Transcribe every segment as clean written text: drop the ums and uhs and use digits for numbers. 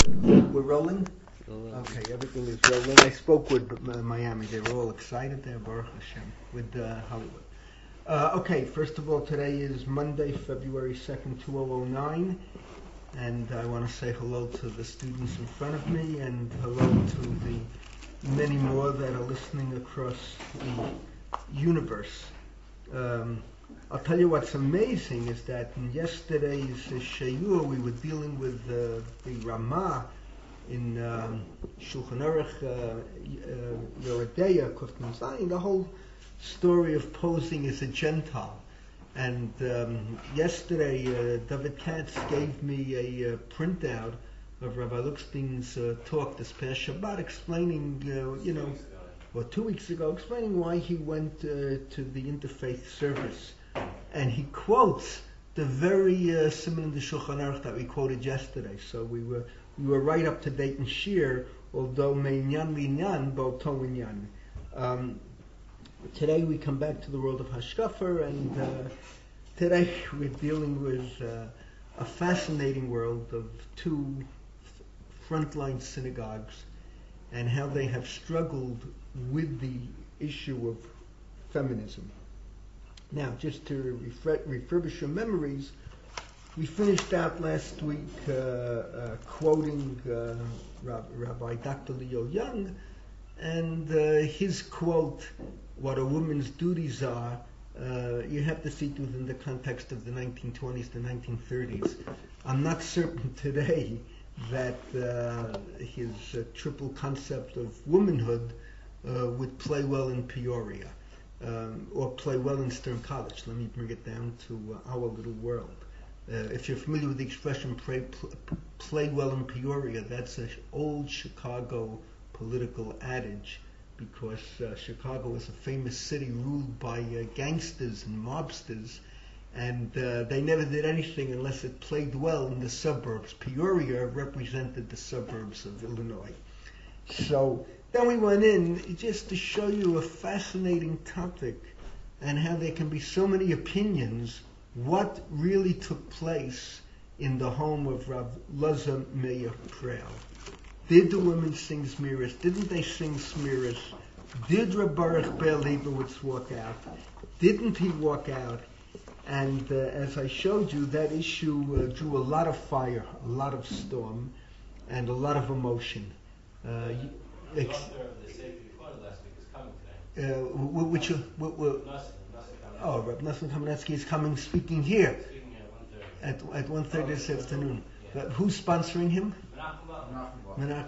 We're rolling? Okay, everything is rolling. I spoke with Miami. They were all excited there, Baruch Hashem, with Hollywood. Okay, first of all, today is Monday, February 2nd, 2009. And I want to say hello to the students in front of me and hello to the many more that are listening across the universe. I'll tell you what's amazing is that in yesterday's Shayur we were dealing with the Ramah in Shulchan Aruch Yoredeya, Kuftan Zayin, the whole story of posing as a Gentile. And yesterday David Katz gave me a printout of Rabbi Luxstein's talk this past Shabbat explaining, 2 weeks ago, explaining why he went to the interfaith service. And he quotes the very Siman in the Shulchan Aruch that we quoted yesterday. So we were right up to date in Shir, although me'inyan li'inyan ba'oto inyan. Today we come back to the world of Hashkafa, and today we're dealing with a fascinating world of two frontline synagogues and how they have struggled with the issue of feminism. Now, just to refurbish your memories, we finished out last week quoting Rabbi Dr. Leo Young, and his quote, what a woman's duties are, you have to see it within the context of the 1920s to 1930s. I'm not certain today that his triple concept of womanhood would play well in Peoria. Or play well in Stern College. Let me bring it down to our little world. If you're familiar with the expression play well in Peoria, that's an old Chicago political adage, because Chicago is a famous city ruled by gangsters and mobsters, and they never did anything unless it played well in the suburbs. Peoria represented the suburbs of Illinois. So then we went in just to show you a fascinating topic and how there can be so many opinions, what really took place in the home of Rav Laza Meir Preil. Did the women sing Smiras? Didn't they sing Smiras? Did Reb Baruch Ber Leibowitz walk out? Didn't he walk out? And as I showed you, that issue drew a lot of fire, a lot of storm, and a lot of emotion. The author of the Sefer you quoted last week is coming today. Reb Nosson Kamenetsky is coming, speaking here. Speaking at 1:30. At 1:30 this afternoon. Yeah. Who's sponsoring him? Menachem.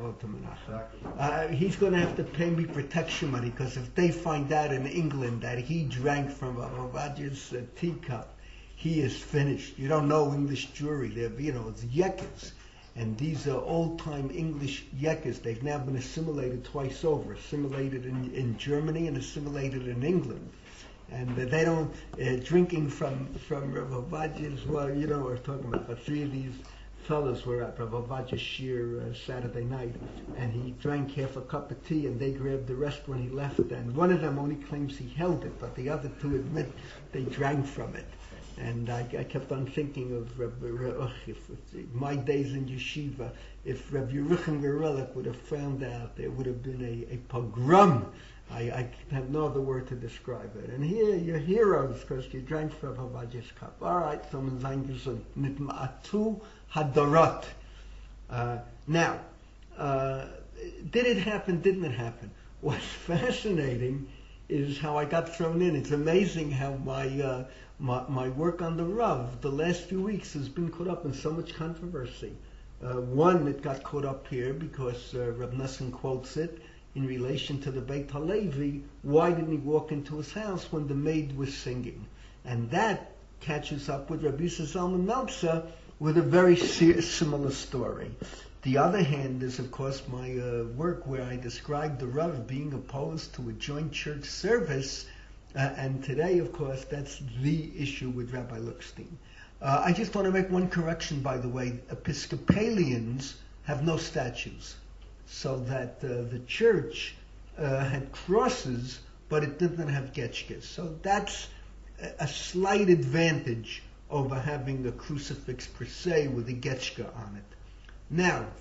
He's going to have to pay me protection money, because if they find out in England that he drank from a Ravaja's teacup, he is finished. You don't know English Jewry. It's yekkes. And these are old-time English yekkes. They've now been assimilated twice over, assimilated in Germany and assimilated in England. And they don't, drinking from Rav Ovadia's, we're talking about the three of these fellows were at Rav Ovadia's shir Saturday night, and he drank half a cup of tea, and they grabbed the rest when he left. And one of them only claims he held it, but the other two admit they drank from it. And I kept on thinking of if my days in yeshiva, if Reb Yeruchim Gerelik would have found out, there would have been a pogrom. I have no other word to describe it. And here you're heroes because you drank from Havaj's cup. All right, someone saying nitma'atu hadarot. Now, did it happen? Didn't it happen? What's fascinating is how I got thrown in. It's amazing how my work on the Rav the last few weeks has been caught up in so much controversy. One, it got caught up here because Reb Nosson quotes it in relation to the Beit HaLevi. Why didn't he walk into his house when the maid was singing? And that catches up with Rabbi Zalman Meltzer with a very similar story. The other hand is, of course, my work where I described the Rav being opposed to a joint church service, and today, of course, that's the issue with Rabbi Luxstein. I just want to make one correction, by the way. Episcopalians have no statues, so that the church had crosses, but it didn't have getchkes. So that's a slight advantage over having a crucifix per se with a getchka on it. Now,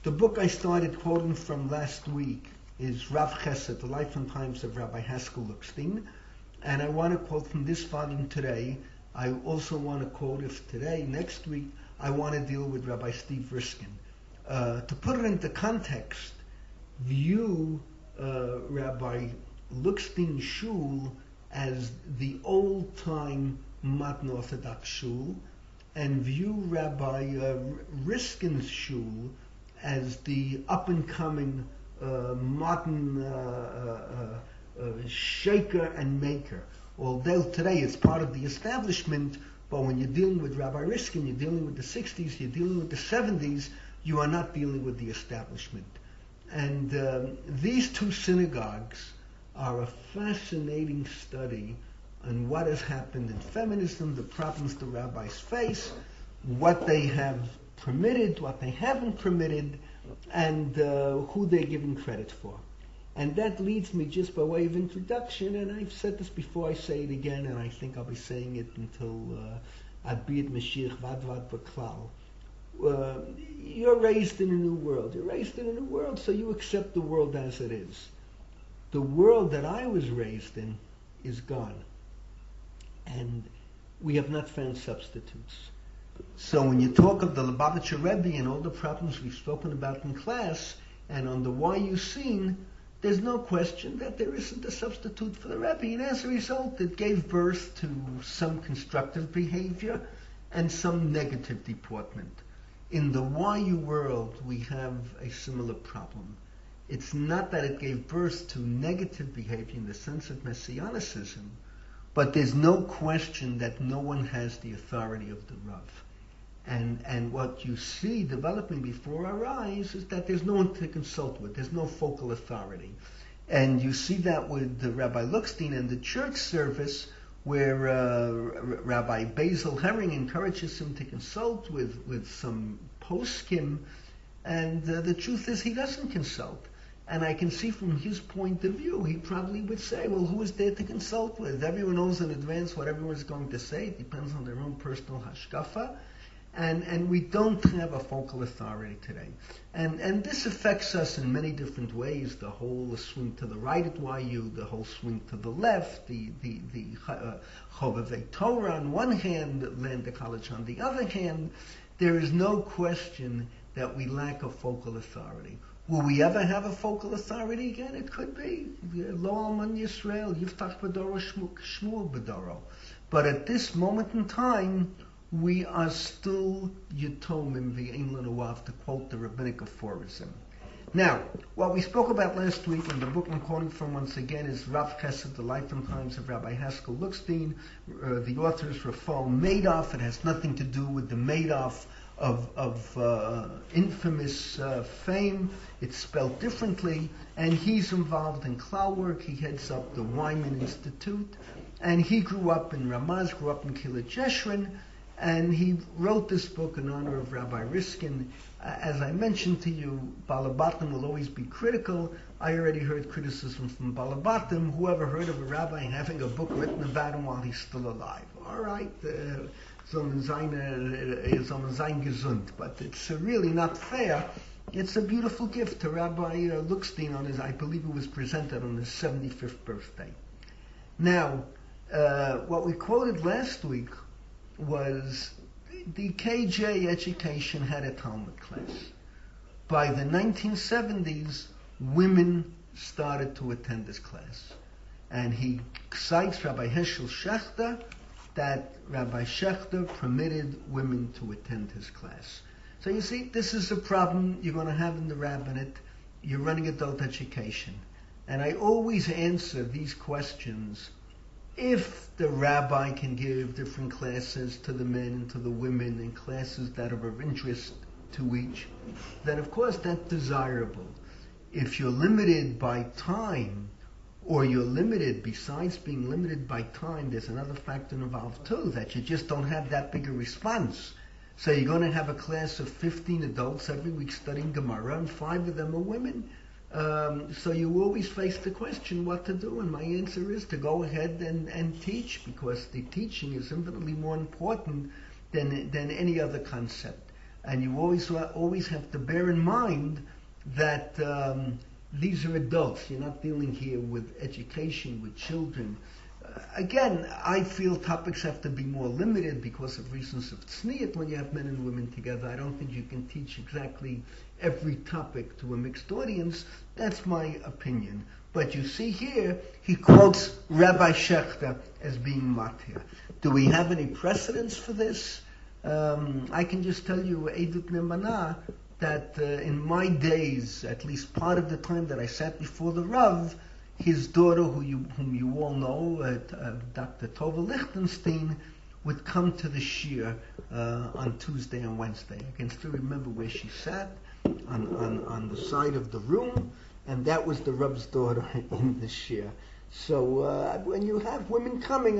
The book I started quoting from last week is Rav Chesed, The Life and Times of Rabbi Haskell Lookstein. And I want to quote from this volume today. I also want to quote, if today, next week, I want to deal with Rabbi Steve Riskin. To put it into context, view Rabbi Lookstein Shul as the old-time modern Orthodox shul, and view Rabbi Riskin's shul as the up-and-coming modern shaker and maker. Although today it's part of the establishment, but when you're dealing with Rabbi Riskin, you're dealing with the 60s, you're dealing with the 70s, you are not dealing with the establishment. And these two synagogues are a fascinating study on what has happened in feminism, the problems the rabbis face, what they have permitted, what they haven't permitted, and who they're giving credit for. And that leads me, just by way of introduction, and I've said this before, I say it again, and I think I'll be saying it until Abiyat Mashiach Vad Baklal. You're raised in a new world. You're raised in a new world, so you accept the world as it is. The world that I was raised in is gone. And we have not found substitutes. So when you talk of the Lubavitcher Rebbe and all the problems we've spoken about in class, and on the why you seen, there's no question that there isn't a substitute for the Rebbe. And as a result, it gave birth to some constructive behavior and some negative deportment. In the YU world, we have a similar problem. It's not that it gave birth to negative behavior in the sense of messianicism, but there's no question that no one has the authority of the Rav. And what you see developing before our eyes is that there's no one to consult with. There's no focal authority. And you see that with the Rabbi Lookstein and the church service, where Rabbi Basil Herring encourages him to consult with some poskim, and the truth is he doesn't consult. And I can see from his point of view, he probably would say, well, who is there to consult with? Everyone knows in advance what everyone's going to say. It depends on their own personal hashkafa. And we don't have a focal authority today. And this affects us in many different ways. The whole swing to the right at YU, the whole swing to the left, the Chovevei Torah on one hand, Lander College on the other hand. There is no question that we lack a focal authority. Will we ever have a focal authority again? It could be. Lo Alman Yisrael, Yiftach B'doro, Shmuel B'doro. But at this moment in time, we are still Yatomim v'Ein Lanu Av, to quote the rabbinic aphorism. Now, what we spoke about last week, and the book I'm quoting from once again, is Rav Chesed, The Life and Times of Rabbi Haskell Lookstein. The author is Rafael Madoff. It has nothing to do with the Madoff of infamous fame. It's spelled differently, and he's involved in cloud work. He heads up the Wyman Institute, and he grew up in Ramaz, grew up in Kiryat Jeshurun, and he wrote this book in honor of Rabbi Riskin. As I mentioned to you, Balabatim will always be critical. I already heard criticism from Balabatim. Whoever heard of a rabbi having a book written about him while he's still alive? All right, soll man sein gesund, but it's really not fair. It's a beautiful gift to Rabbi Lookstein on his, I believe it was presented on his 75th birthday. Now, what we quoted last week was the KJ education had a Talmud class. By the 1970s, women started to attend this class. And he cites Rabbi Heschel Schachter, that Rabbi Schachter permitted women to attend his class. So you see, this is a problem you're going to have in the rabbinate. You're running adult education. And I always answer these questions. If the rabbi can give different classes to the men and to the women, and classes that are of interest to each, then of course that's desirable. If you're limited by time, or you're limited, besides being limited by time, there's another factor involved too, that you just don't have that big a response. So you're going to have a class of 15 adults every week studying Gemara, and 5 of them are women. So you always face the question what to do, and my answer is to go ahead and teach, because the teaching is infinitely more important than any other concept. And you always have to bear in mind that these are adults. You're not dealing here with education, with children. Again, I feel topics have to be more limited because of reasons of tzniut when you have men and women together. I don't think you can teach exactly every topic to a mixed audience. That's my opinion. But you see here, he quotes Rabbi Shechter as being matir. Do we have any precedents for this? I can just tell you, Edut Nemana, that in my days, at least part of the time that I sat before the Rav, his daughter, whom you all know, Dr. Tova Lichtenstein, would come to the shir on Tuesday and Wednesday. I can still remember where she sat on the side of the room, and that was the Rav's daughter in the shir. So when you have women coming,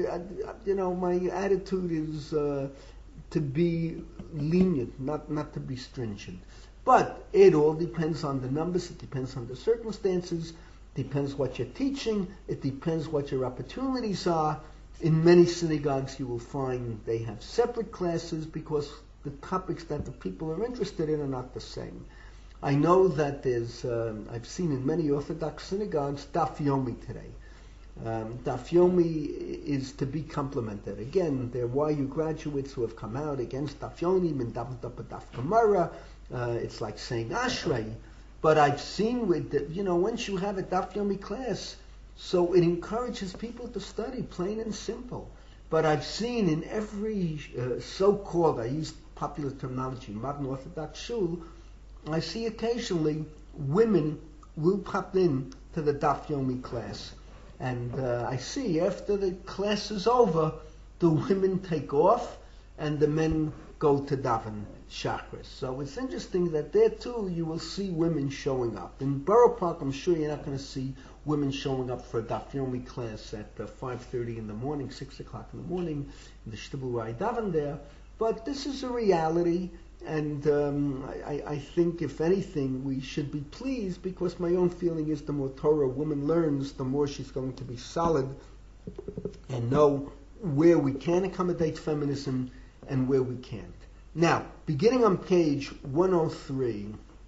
my attitude is to be lenient, not to be stringent. But it all depends on the numbers. It depends on the circumstances. Depends what you're teaching. It depends what your opportunities are. In many synagogues you will find they have separate classes because the topics that the people are interested in are not the same. I know that there's, I've seen in many Orthodox synagogues, Daf Yomi today. Daf Yomi is to be complimented. Again, there are YU graduates who have come out against Daf Yomi and Daf Gemara. It's like saying Ashrei. But I've seen once you have a Daf Yomi class, so it encourages people to study, plain and simple. But I've seen in every so-called, I use popular terminology, modern Orthodox shul, I see occasionally women will pop in to the Daf Yomi class. And I see after the class is over, the women take off and the men go to daven Shachris. So it's interesting that there too you will see women showing up. In Borough Park, I'm sure you're not going to see women showing up for a Daf Yomi class at 5:30 in the morning, 6 o'clock in the morning, in the shtibul where I daven there. But this is a reality, and I think, if anything, we should be pleased, because my own feeling is the more Torah a woman learns, the more she's going to be solid and know where we can accommodate feminism and where we can't. Now, beginning on page 103,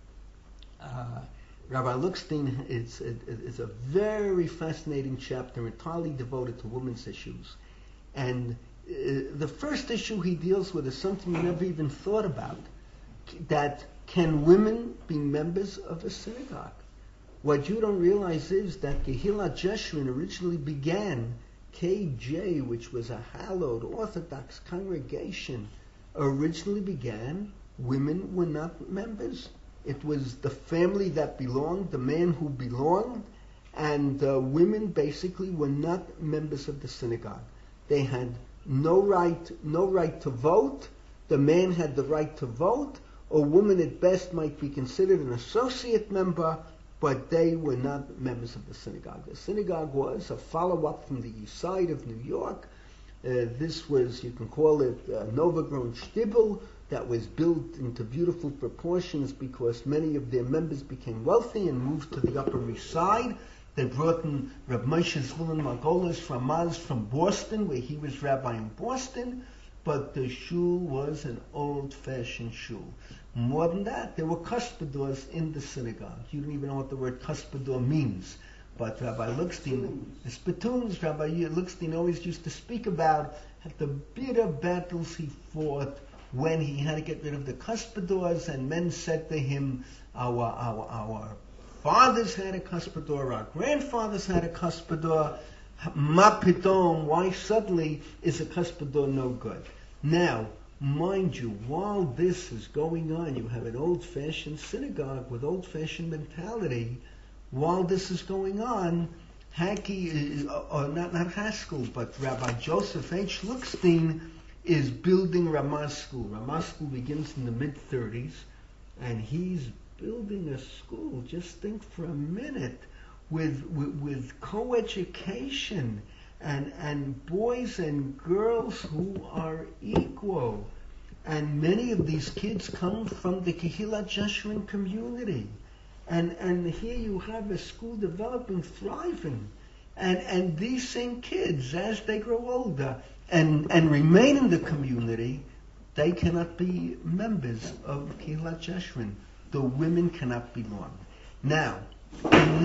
Rabbi Lichtenstein is a very fascinating chapter entirely devoted to women's issues. And the first issue he deals with is something you never even thought about, that can women be members of a synagogue? What you don't realize is that Kehillat Jeshurun originally began, KJ, which was a hallowed Orthodox congregation, originally began, women were not members. It was the family that belonged, the man who belonged, and women basically were not members of the synagogue. They had no right to vote. The man had the right to vote. A woman at best might be considered an associate member, but they were not members of the synagogue. The synagogue was a follow-up from the east side of New York. This was, you can call it, a Novogrown shtibel that was built into beautiful proportions because many of their members became wealthy and moved to the Upper East Side. They brought in Reb Moshe Zvulun Margolis from Boston, where he was rabbi in Boston, but the shul was an old-fashioned shul. More than that, there were cuspidors in the synagogue. You don't even know what the word cuspidor means. But Rabbi Lichtenstein, the spittoons, Rabbi Lichtenstein always used to speak about the bitter battles he fought when he had to get rid of the cuspidors, and men said to him, our fathers had a cuspidor, our grandfathers had a cuspidor, ma pitom, why suddenly is a cuspidor no good? Now, mind you, while this is going on, you have an old-fashioned synagogue with old-fashioned mentality. While this is going on, not Haskell, but Rabbi Joseph H. Lichtenstein is building Ramah School. Ramah School begins in the mid-30s, and he's building a school, just think for a minute, with co-education and boys and girls who are equal. And many of these kids come from the Kehillat Jeshurun community. And here you have a school developing, thriving. And these same kids, as they grow older and remain in the community, they cannot be members of Kehillat Jeshurun. The women cannot belong. Now, in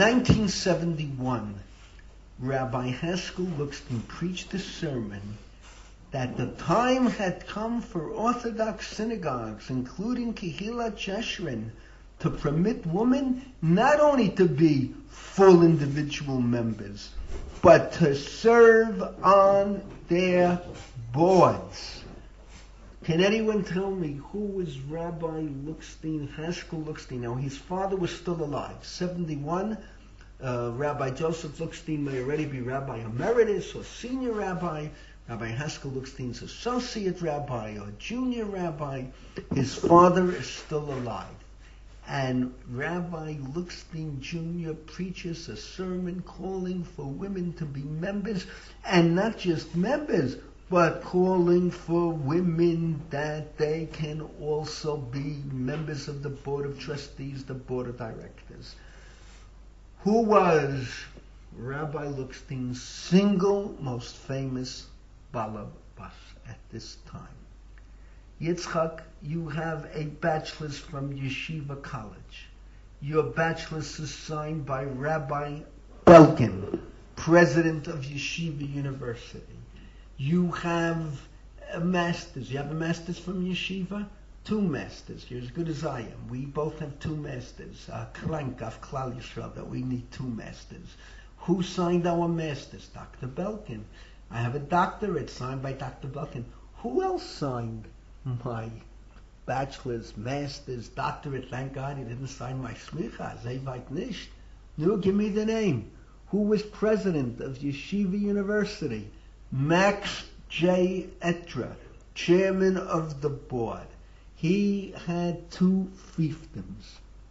1971, Rabbi Haskell Luxton preached a sermon that the time had come for Orthodox synagogues, including Kehillat Jeshurun, to permit women not only to be full individual members, but to serve on their boards. Can anyone tell me who was Rabbi Luxton, Haskell Luxton? Now, his father was still alive, 71. Rabbi Joseph Luxton may already be Rabbi Emeritus or Senior Rabbi. Rabbi Haskell Luxton's Associate Rabbi or Junior Rabbi. His father is still alive. And Rabbi Luxton Jr. preaches a sermon calling for women to be members, and not just members, but calling for women that they can also be members of the Board of Trustees, the Board of Directors. Who was Rabbi Luxton's single most famous balabas at this time? Yitzchak, you have a bachelor's from Yeshiva College. Your bachelor's is signed by Rabbi Belkin, president of Yeshiva University. You have a master's. You have a master's from Yeshiva? 2 masters. You're as good as I am. We both have 2 masters. Krank of Klal Yisrael, that we need 2 masters. Who signed our masters? Dr. Belkin. I have a doctorate signed by Dr. Belkin. Who else signed my bachelor's, master's, doctorate? Thank God he didn't sign my smicha. Zevait nicht. No, give me the name. Who was president of Yeshiva University? Max J. Etra, chairman of the board. He had 2 fiefdoms,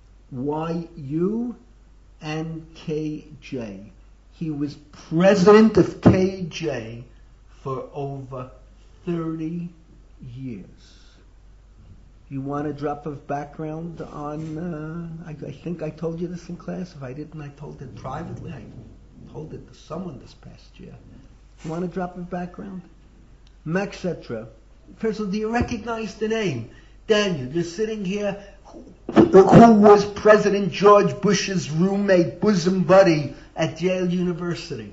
YU and KJ. He was president of KJ for over 30 years. You want a drop of background on, I think I told you this in class. If I didn't, I told it privately. I told it to someone this past year. You want a drop of background? Max Etra. First of all, do you recognize the name? Daniel, you're sitting here. Who was President George Bush's roommate, bosom buddy at Yale University?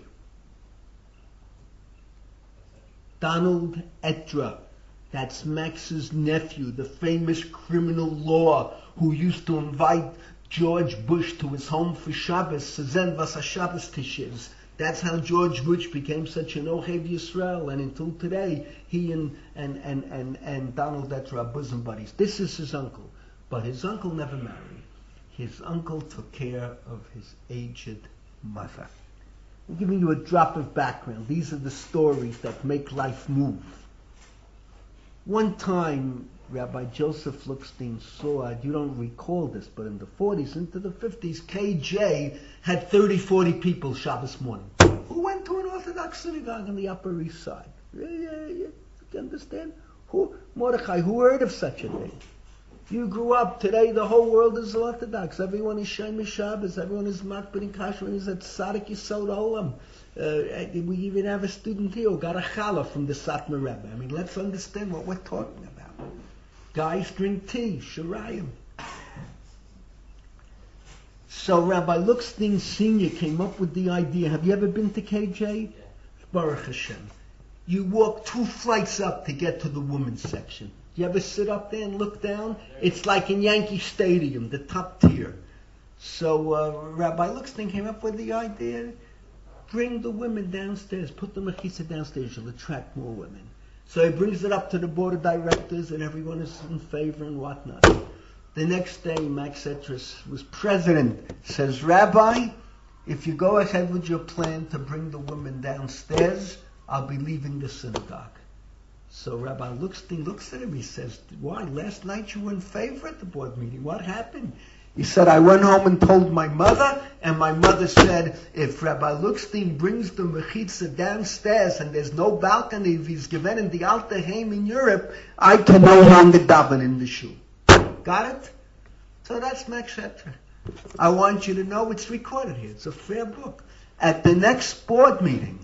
Donald Etra. That's Max's nephew, the famous criminal law who used to invite George Bush to his home for Shabbos, Sezen Vasa Shabbos Tishes. That's how George Bush became such an Ohev Yisrael, and until today, he and Donald Etra are bosom buddies. This is his uncle, but his uncle never married. His uncle took care of his aged mother. I'm giving you a drop of background. These are the stories that make life move. One time, Rabbi Joseph Luxton saw, you don't recall this, but in the 40s into the 50s, KJ had 30, 40 people Shabbos morning who went to an Orthodox synagogue on the Upper East Side. You understand? Mordechai, who heard of such a thing? You grew up, today the whole world is Orthodox. Everyone is Shemesh Shabbos, everyone is Makbid and Kasher, everyone is at Tzaddik Yisod Olam. We even have a student here who got a challah from the Satmar Rebbe. I mean, let's understand what we're talking about. Guys drink tea, Shirayim. So Rabbi Luxton Sr. came up with the idea. Have you ever been to KJ? Yeah. Baruch Hashem. You walk 2 flights up to get to the women's section. You ever sit up there and look down? It's like in Yankee Stadium, the top tier. So Rabbi Luxton came up with the idea, bring the women downstairs, put the mechitza downstairs, you'll attract more women. So he brings it up to the board of directors, and everyone is in favor and whatnot. The next day, Max Etris was president. Says, Rabbi, if you go ahead with your plan to bring the women downstairs, I'll be leaving the synagogue. So Rabbi Luxton looks at him. He says, why? Last night you were in favor at the board meeting. What happened? He said, I went home and told my mother, and my mother said, if Rabbi Luxton brings the mechitza downstairs and there's no balcony, if he's given in the Alter Heim in Europe, I can no longer daven in the shul. Got it? So that's Max Etra. I want you to know it's recorded here. It's a fair book. At the next board meeting,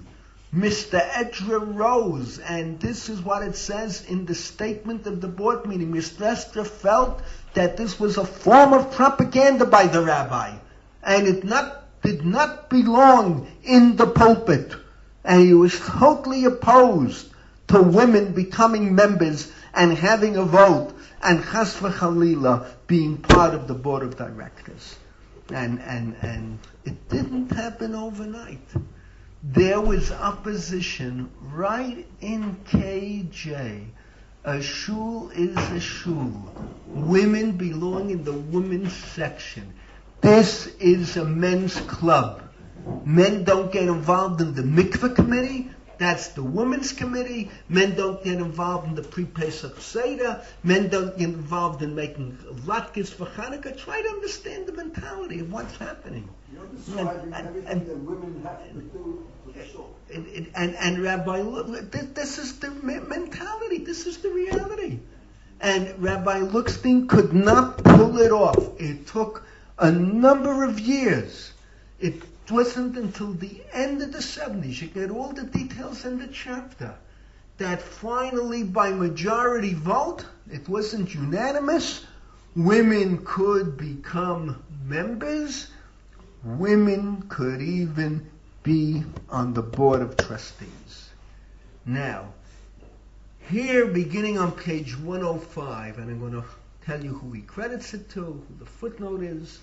Mr. Edra rose, and this is what it says in the statement of the board meeting. Mr. Edra felt that this was a form of propaganda by the rabbi, and it did not belong in the pulpit. And he was totally opposed to women becoming members and having a vote, and chas v'chalila being part of the board of directors. And it didn't happen overnight. There was opposition right in KJ. A shul is a shul. Women belong in the women's section. This is a men's club. Men don't get involved in the mikveh committee. That's the women's committee. Men don't get involved in the pre-Pesach Seder. Men don't get involved in making latkes for Hanukkah. Try to understand the mentality of what's happening. You're describing everything that women have to do for the shul. And Rabbi, look, this is the mentality. This is the reality. And Rabbi Luxstein could not pull it off. It took a number of years. It wasn't until the end of the 70s, you get all the details in the chapter, that finally by majority vote, it wasn't unanimous, women could become members. Women could even be on the board of trustees. Now, here beginning on page 105, and I'm going to tell you who he credits it to, who the footnote is,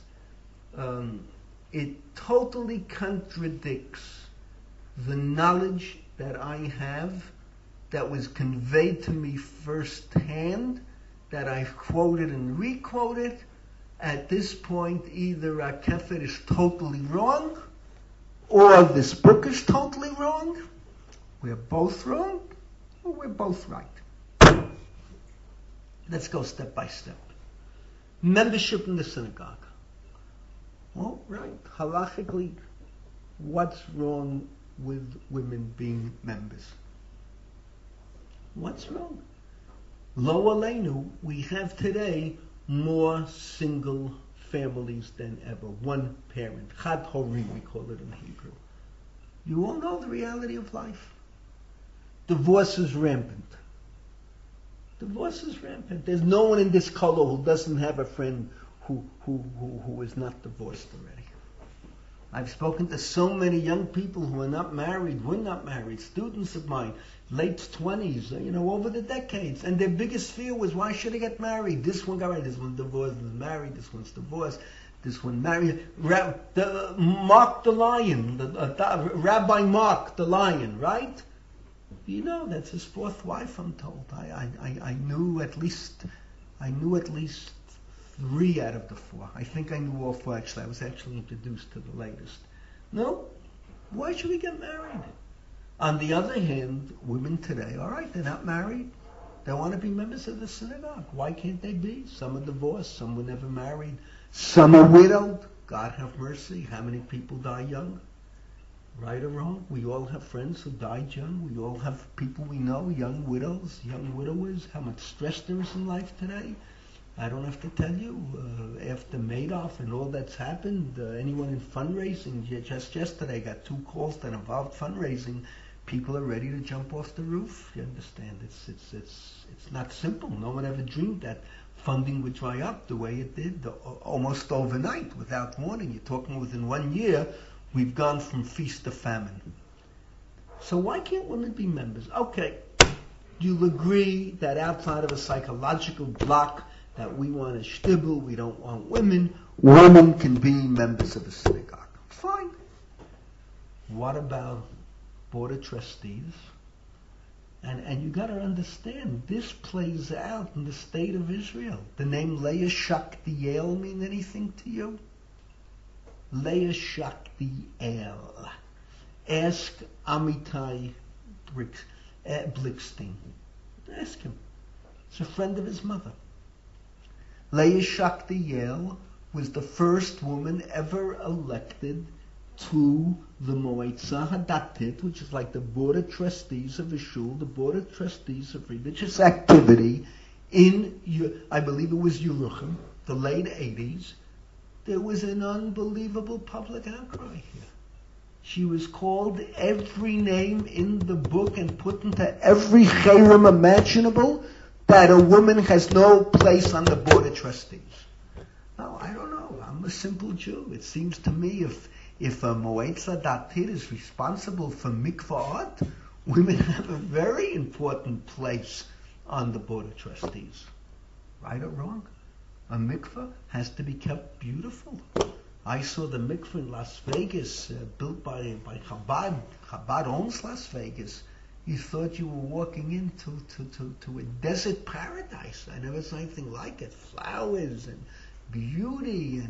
it totally contradicts the knowledge that I have that was conveyed to me firsthand, that I've quoted and re-quoted. At this point, either Rakefet is totally wrong, or this book is totally wrong. We're both wrong, or we're both right. Let's go step by step. Membership in the synagogue. Well, right, halachically, what's wrong with women being members? What's wrong? Lo aleinu, we have today more single families than ever. One parent. Chad hori, we call it in Hebrew. You all know the reality of life. Divorce is rampant. Divorce is rampant. There's no one in this color who doesn't have a friend who is not divorced already. I've spoken to so many young people who are not married, were not married, students of mine, late 20s, over the decades. And their biggest fear was, why should I get married? This one got married, this one's divorced, this one's married, this one's divorced, this one married. Mark the Lion, Rabbi Mark the Lion, right? That's his fourth wife, I'm told. I knew at least 3 out of the 4. I think I knew all 4, actually. I was actually introduced to the latest. No? Why should we get married? On the other hand, women today, all right, they're not married. They want to be members of the synagogue. Why can't they be? Some are divorced. Some were never married. Some are widowed. God have mercy. How many people die young? Right or wrong? We all have friends who died young. We all have people we know, young widows, young widowers. How much stress there is in life today. I don't have to tell you, after Madoff and all that's happened, anyone in fundraising, just yesterday I got 2 calls that involved fundraising. People are ready to jump off the roof. You understand? It's not simple. No one ever dreamed that funding would dry up the way it did, almost overnight, without warning. You're talking within 1 year, we've gone from feast to famine. So why can't women be members? Okay, you'll agree that outside of a psychological block, that we want a shtibble, we don't want women can be members of the synagogue. Fine. What about board of trustees? And you got to understand, this plays out in the state of Israel. The name Leah Shaktiel mean anything to you? Leah Shaktiel. Ask Amitai Blickstein. Ask him. It's a friend of his mother. Leah Shaktiel was the first woman ever elected to the Moetzah Hadatit, which is like the board of trustees of a shul, the board of trustees of religious activity in, I believe it was Yerucham, the late 80s. There was an unbelievable public outcry here. She was called every name in the book and put into every cherem imaginable that a woman has no place on the board of trustees. Now, I don't know. I'm a simple Jew. It seems to me if a Moetza Datir is responsible for mikvahot, women have a very important place on the board of trustees. Right or wrong? A mikvah has to be kept beautiful. I saw the mikvah in Las Vegas, built by Chabad. Chabad owns Las Vegas. You thought you were walking into a desert paradise. I never saw anything like it. Flowers and beauty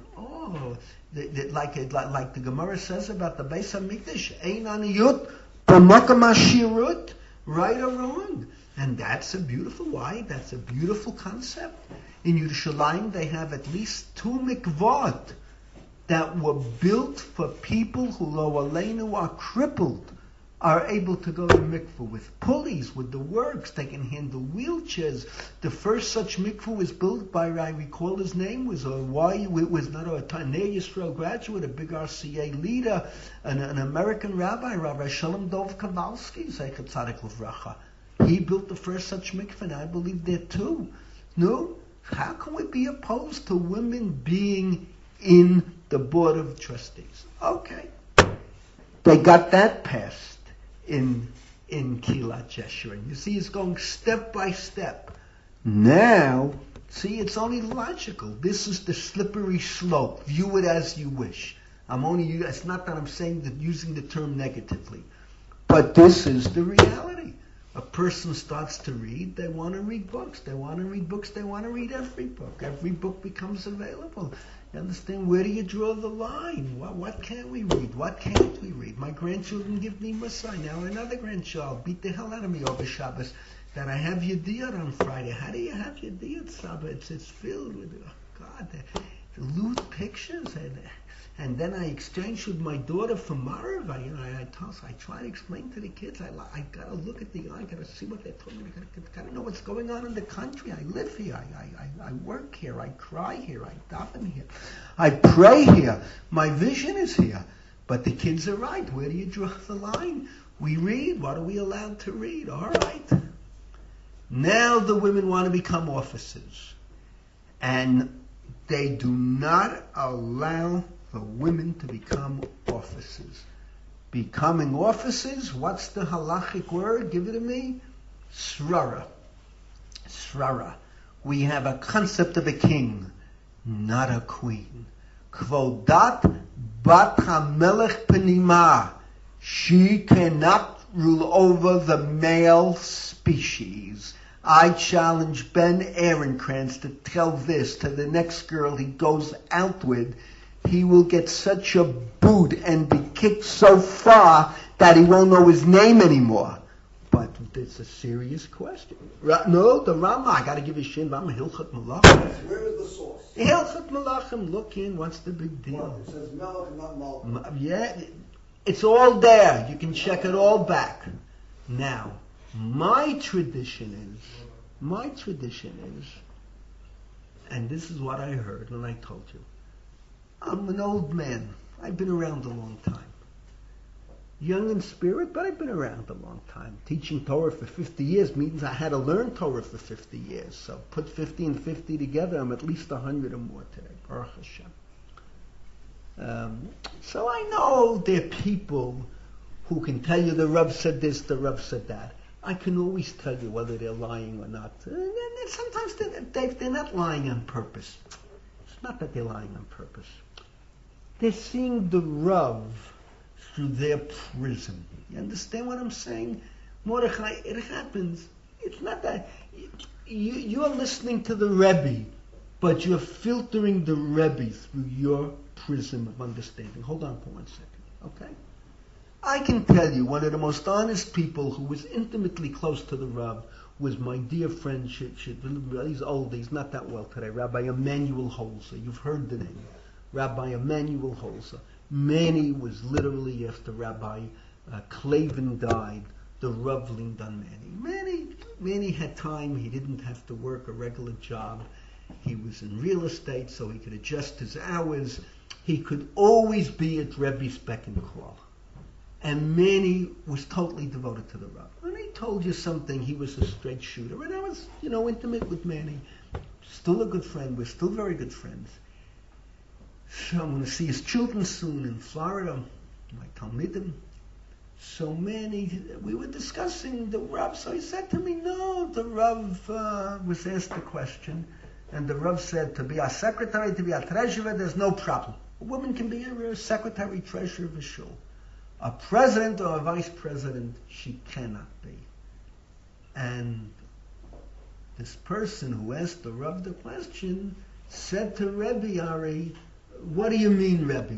like the Gemara says about the Beis Hamikdash, ein aniyut b'makam hashirut, right or wrong. And that's a beautiful, why? That's a beautiful concept. In Yerushalayim, they have at least 2 mikvot that were built for people who, lo aleinu, are crippled, are able to go to mikveh with pulleys, with the works. They can handle wheelchairs. The first such mikveh was built by, I recall his name, was not a Ner Yisrael graduate, a big RCA leader, an American rabbi, Rabbi Shalom Dov Kowalski, Zeichet Tzadik Livracha. He built the first such mikveh, and I believe there too. No? How can we be opposed to women being in the board of trustees? Okay. They got that passed in Kilat Jeshurun. You see, it's going step by step. Now, see, it's only logical. This is the slippery slope. View it as you wish. It's not that I'm saying that using the term negatively. But this is the reality. A person starts to read, they want to read books. They want to read books, they want to read every book. Every book becomes available. You understand? Where do you draw the line? What can we read? What can't we read? My grandchildren give me Messiah. Now another grandchild beat the hell out of me over Shabbos that I have Yediyot on Friday. How do you have Yediyot Shabbos? It's filled with, the lewd pictures. And then I exchanged with my daughter for Marav. I try to explain to the kids. I got to look at I got to see what they're talking about. I got to know what's going on in the country. I live here. I work here. I cry here. I daven here. I pray here. My vision is here. But the kids are right. Where do you draw the line? We read. What are we allowed to read? All right. Now the women want to become officers. And they do not allow for women to become officers. Becoming officers, what's the halachic word? Give it to me. Srara. Srara. We have a concept of a king, not a queen. Kvodat bat hamelech penima. She cannot rule over the male species. I challenge Ben Ehrenkrantz to tell this to the next girl he goes out with. He will get such a boot and be kicked so far that he won't know his name anymore. But it's a serious question. No, the Rama, I got to give you Shin Rama, Hilchot Malachim. Where is the source? Hilchot Malachim, look in, what's the big deal? Well, it says Melech, not Malach. Yeah, it's all there. You can check it all back. Now, my tradition is, and this is what I heard when I told you. I'm an old man. I've been around a long time. Young in spirit, but I've been around a long time. Teaching Torah for 50 years means I had to learn Torah for 50 years. So put 50 and 50 together, I'm at least 100 or more today. Baruch Hashem. So I know there are people who can tell you the Rav said this, the Rav said that. I can always tell you whether they're lying or not. And sometimes they're not lying on purpose. It's not that they're lying on purpose. They're seeing the Rav through their prism. You understand what I'm saying? Mordechai, it happens. It's not that. You're listening to the Rebbe, but you're filtering the Rebbe through your prism of understanding. Hold on for 1 second, okay? I can tell you one of the most honest people who was intimately close to the Rav was my dear friend, he's old, he's not that well today, Rabbi Emanuel Holzer. You've heard the name. Rabbi Emanuel Holzer. Manny was literally after Rabbi Klavan died, the Rav leaned on Manny. Manny had time. He didn't have to work a regular job. He was in real estate, so he could adjust his hours. He could always be at Rebbe's beck and call. And Manny was totally devoted to the Rav. When I told you something, he was a straight shooter. And I was, intimate with Manny. Still a good friend. We're still very good friends. So I'm going to see his children soon in Florida, my Talmidim. So Manny, we were discussing the Rav. So he said to me, no, the Rav was asked the question. And the Rav said, to be a secretary, to be a treasurer, there's no problem. A woman can be a secretary, treasurer of a shul. A president or a vice president, she cannot be. And this person who asked the Rav the question said to Rebbe Ari, what do you mean, Rebbe?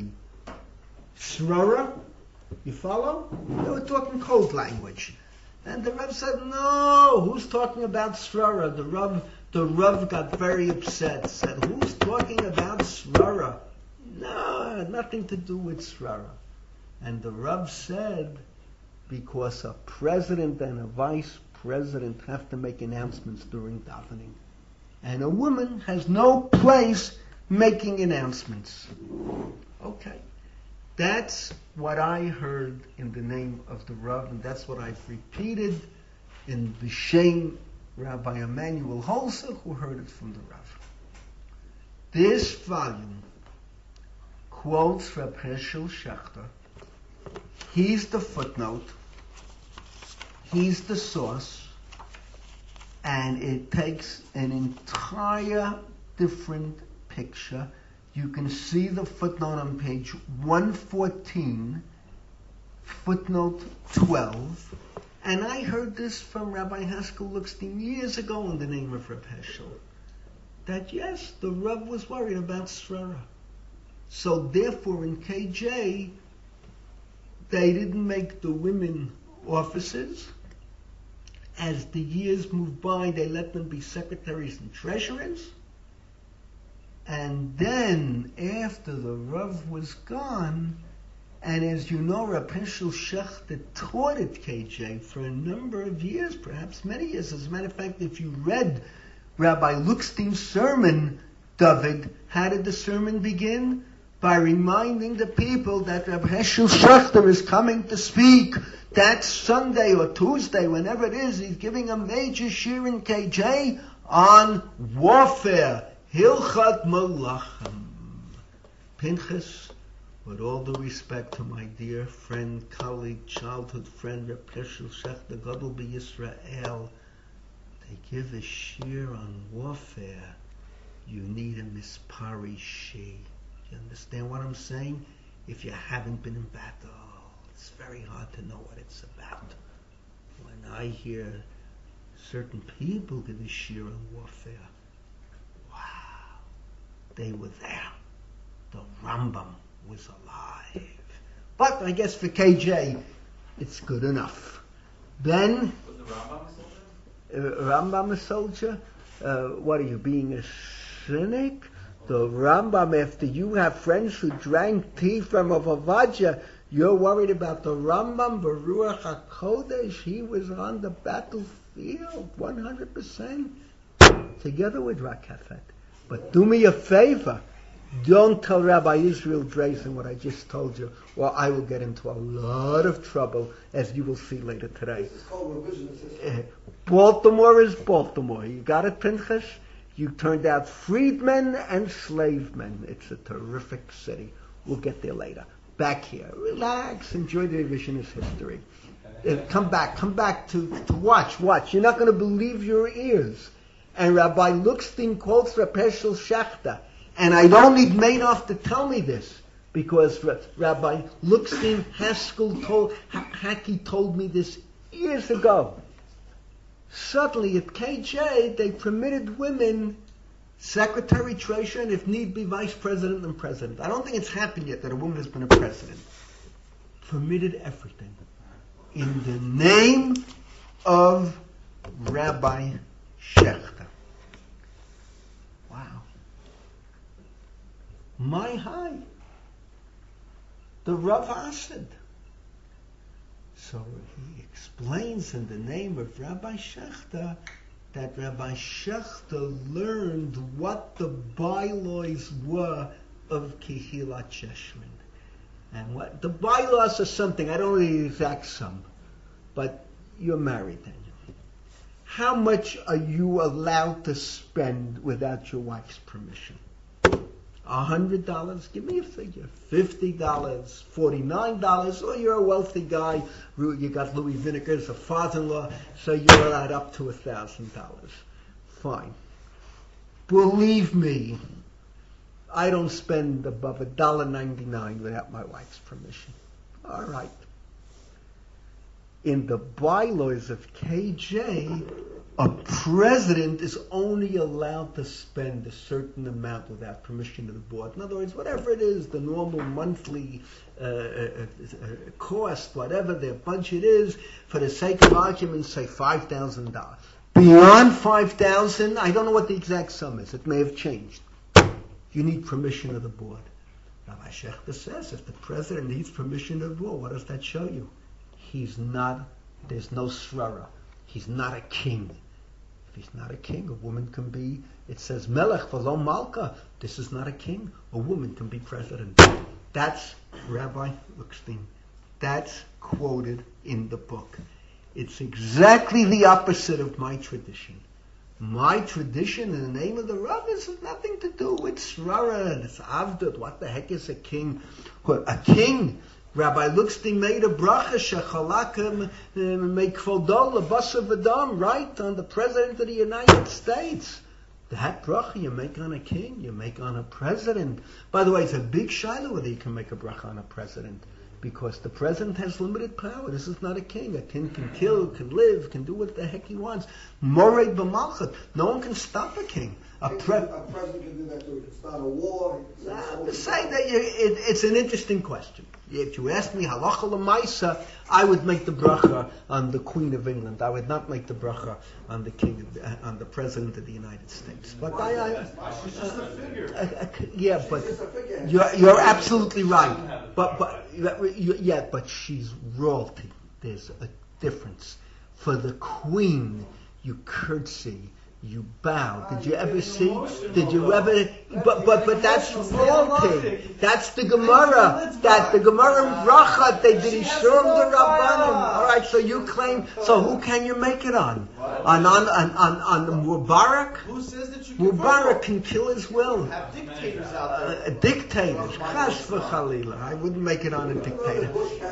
Srora? You follow? They were talking code language. And the Rav said, no, who's talking about Srora? The Rav got very upset, said, who's talking about Srora? No, nothing to do with Srora. And the Rav said, because a president and a vice president have to make announcements during davening. And a woman has no place making announcements. Okay. That's what I heard in the name of the Rav, and that's what I've repeated in B'Shem Rabbi Emanuel Holzer, who heard it from the Rav. This volume quotes Reb Hershel Schachter. He's the footnote, he's the source, and it takes an entire different picture. You can see the footnote on page 114, footnote 12, and I heard this from Rabbi Haskell Luxstein years ago in the name of Reb Hershel, that yes, the Rav was worried about Srara. So therefore in KJ, they didn't make the women officers. As the years moved by, they let them be secretaries and treasurers. And then, after the Rav was gone, and as you know, Reb Hershel Schachter taught at KJ for a number of years, perhaps many years. As a matter of fact, if you read Rabbi Luxstein's sermon, David, how did the sermon begin? By reminding the people that Reb Hershel Schachter is coming to speak that Sunday or Tuesday, whenever it is. He's giving a major shir in KJ on warfare, Hilchat Malachim. Pinchas, with all due respect to my dear friend, colleague, childhood friend, Reb Hershel Schachter, Gadol b'Yisrael, they give a shir on warfare. You need a mispari she. You understand what I'm saying? If you haven't been in battle, it's very hard to know what it's about. When I hear certain people give a shir on warfare, wow, they were there. The Rambam was alive. But I guess for KJ, it's good enough. Then, Was the Rambam a soldier? Rambam a soldier? What are you, being a cynic? The Rambam, after you have friends who drank tea from a Vavaja, you're worried about the Rambam, Baruch HaKodesh. He was on the battlefield 100% together with Rakafet. But do me a favor, don't tell Rabbi Israel Dreisen what I just told you, or I will get into a lot of trouble, as you will see later today. It's called revisionist. Baltimore is Baltimore. You got it, Pinchas? You turned out freedmen and slave men. It's a terrific city. We'll get there later. Back here. Relax. Enjoy the revisionist history. Come back to watch. You're not going to believe your ears. And Rabbi Luxstein quotes Reb Hershel Schachter. And I don't need Madoff to tell me this, because Rabbi Luxstein Hacky told me this years ago. Suddenly at KJ, they permitted women secretary, treasurer, and if need be, vice president and president. I don't think it's happened yet that a woman has been a president. Permitted everything. In the name of Rabbi Schachter. Wow. My high. The Rav Asad. So he explains in the name of Rabbi Schachter that Rabbi Schachter learned what the bylaws were of Kehillat Sheshrin. And what the bylaws are something, I don't know the exact sum, but you're married, Daniel. How much are you allowed to spend without your wife's permission? $100? Give me a figure. $50, $49, or you're a wealthy guy, you got Louis Vinegar's a father-in-law, so you're allowed up to $1,000. Fine. Believe me, I don't spend above $1.99 without my wife's permission. All right. In the bylaws of KJ, a president is only allowed to spend a certain amount without permission of the board. In other words, whatever it is, the normal monthly cost, whatever their budget is, for the sake of argument, say $5,000. Beyond $5,000, I don't know what the exact sum is. It may have changed. You need permission of the board. Rabbi Shechter says if the president needs permission of the board, what does that show you? There's no srara. He's not a king. If he's not a king, a woman can be, it says melech v'lo malka. This is not a king. A woman can be president. That's Rabbi Lookstein. That's quoted in the book. It's exactly the opposite of my tradition. My tradition, in the name of the Rav, has nothing to do with srara. It's avdut. What the heck is a king? A king? Rabbi Lookstein made a bracha, shechalakim make kvodol lebasa v'dam, right, on the President of the United States. That bracha you make on a king, you make on a president. By the way, it's a big shiloh whether you can make a bracha on a president, because the president has limited power. This is not a king. A king can kill, can live, can do what the heck he wants. Morei b'malchut. No one can stop a king. A president can do that too. It's not a war. I'm saying that it's an interesting question. If you ask me halacha l'maisa, I would make the bracha on the Queen of England. I would not make the bracha on the king, on the President of the United States. But She's just a figure. Yeah, but you're absolutely right. But she's royalty. There's a difference. For the Queen, you curtsy. You bow. Did you ever see? Did you ever? But that's royalty. That's the Gemara. That the Gemara Brachat. They did Ishum the Rabbanim. All right. So you claim. So who can you make it on? On Mubarak? Who says that you can? Mubarak can kill his will. Have dictators out there. Dictators. Chas v'chalila. I wouldn't make it on a dictator.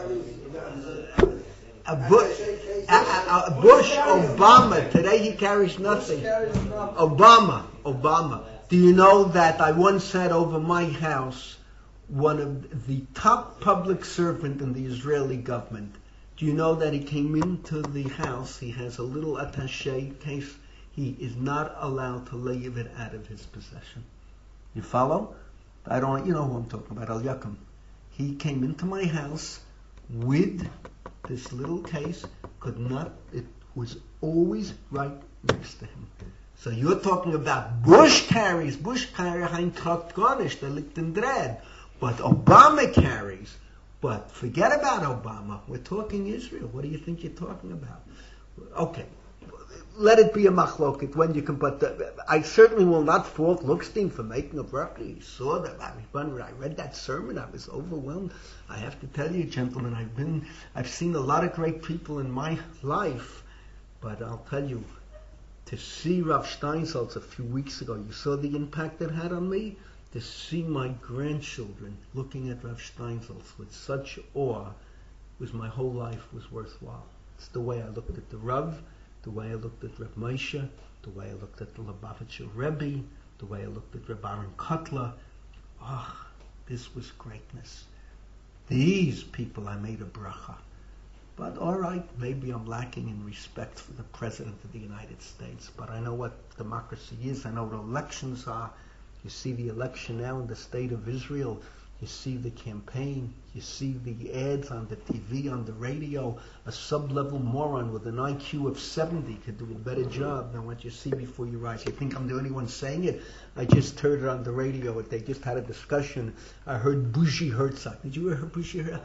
Bush, Obama. Today he carries nothing. Obama. Do you know that I once had over my house one of the top public servant in the Israeli government? Do you know that he came into the house? He has a little attaché case. He is not allowed to leave it out of his possession. You follow? You know who I'm talking about, Al Yakum. He came into my house with this little case, it was always right next to him. So you're talking about Bush carries ein Trakt gar nicht, der liegt in dread. But Obama carries. But forget about Obama. We're talking Israel. What do you think you're talking about? Okay. Let it be a machloket when you can, but I certainly will not fault Lookstein for making a bracha. He saw that. When I read that sermon, I was overwhelmed. I have to tell you, gentlemen, I've seen a lot of great people in my life, but I'll tell you, to see Rav Steinsaltz a few weeks ago, you saw the impact it had on me. To see my grandchildren looking at Rav Steinsaltz with such awe, my whole life was worthwhile. It's the way I looked at the Rav, the way I looked at Reb Moshe, the way I looked at the Lubavitcher Rebbe, the way I looked at Reb Aaron Kotler. This was greatness. These people I made a bracha. But all right, maybe I'm lacking in respect for the President of the United States, but I know what democracy is. I know what elections are. You see the election now in the state of Israel. You see the campaign, you see the ads on the TV, on the radio. A sub-level moron with an IQ of 70 could do a better job than what you see before your eyes. You think I'm the only one saying it? I just heard it on the radio. They just had a discussion. I heard Bougie Herzog. Did you hear Bougie Herzog?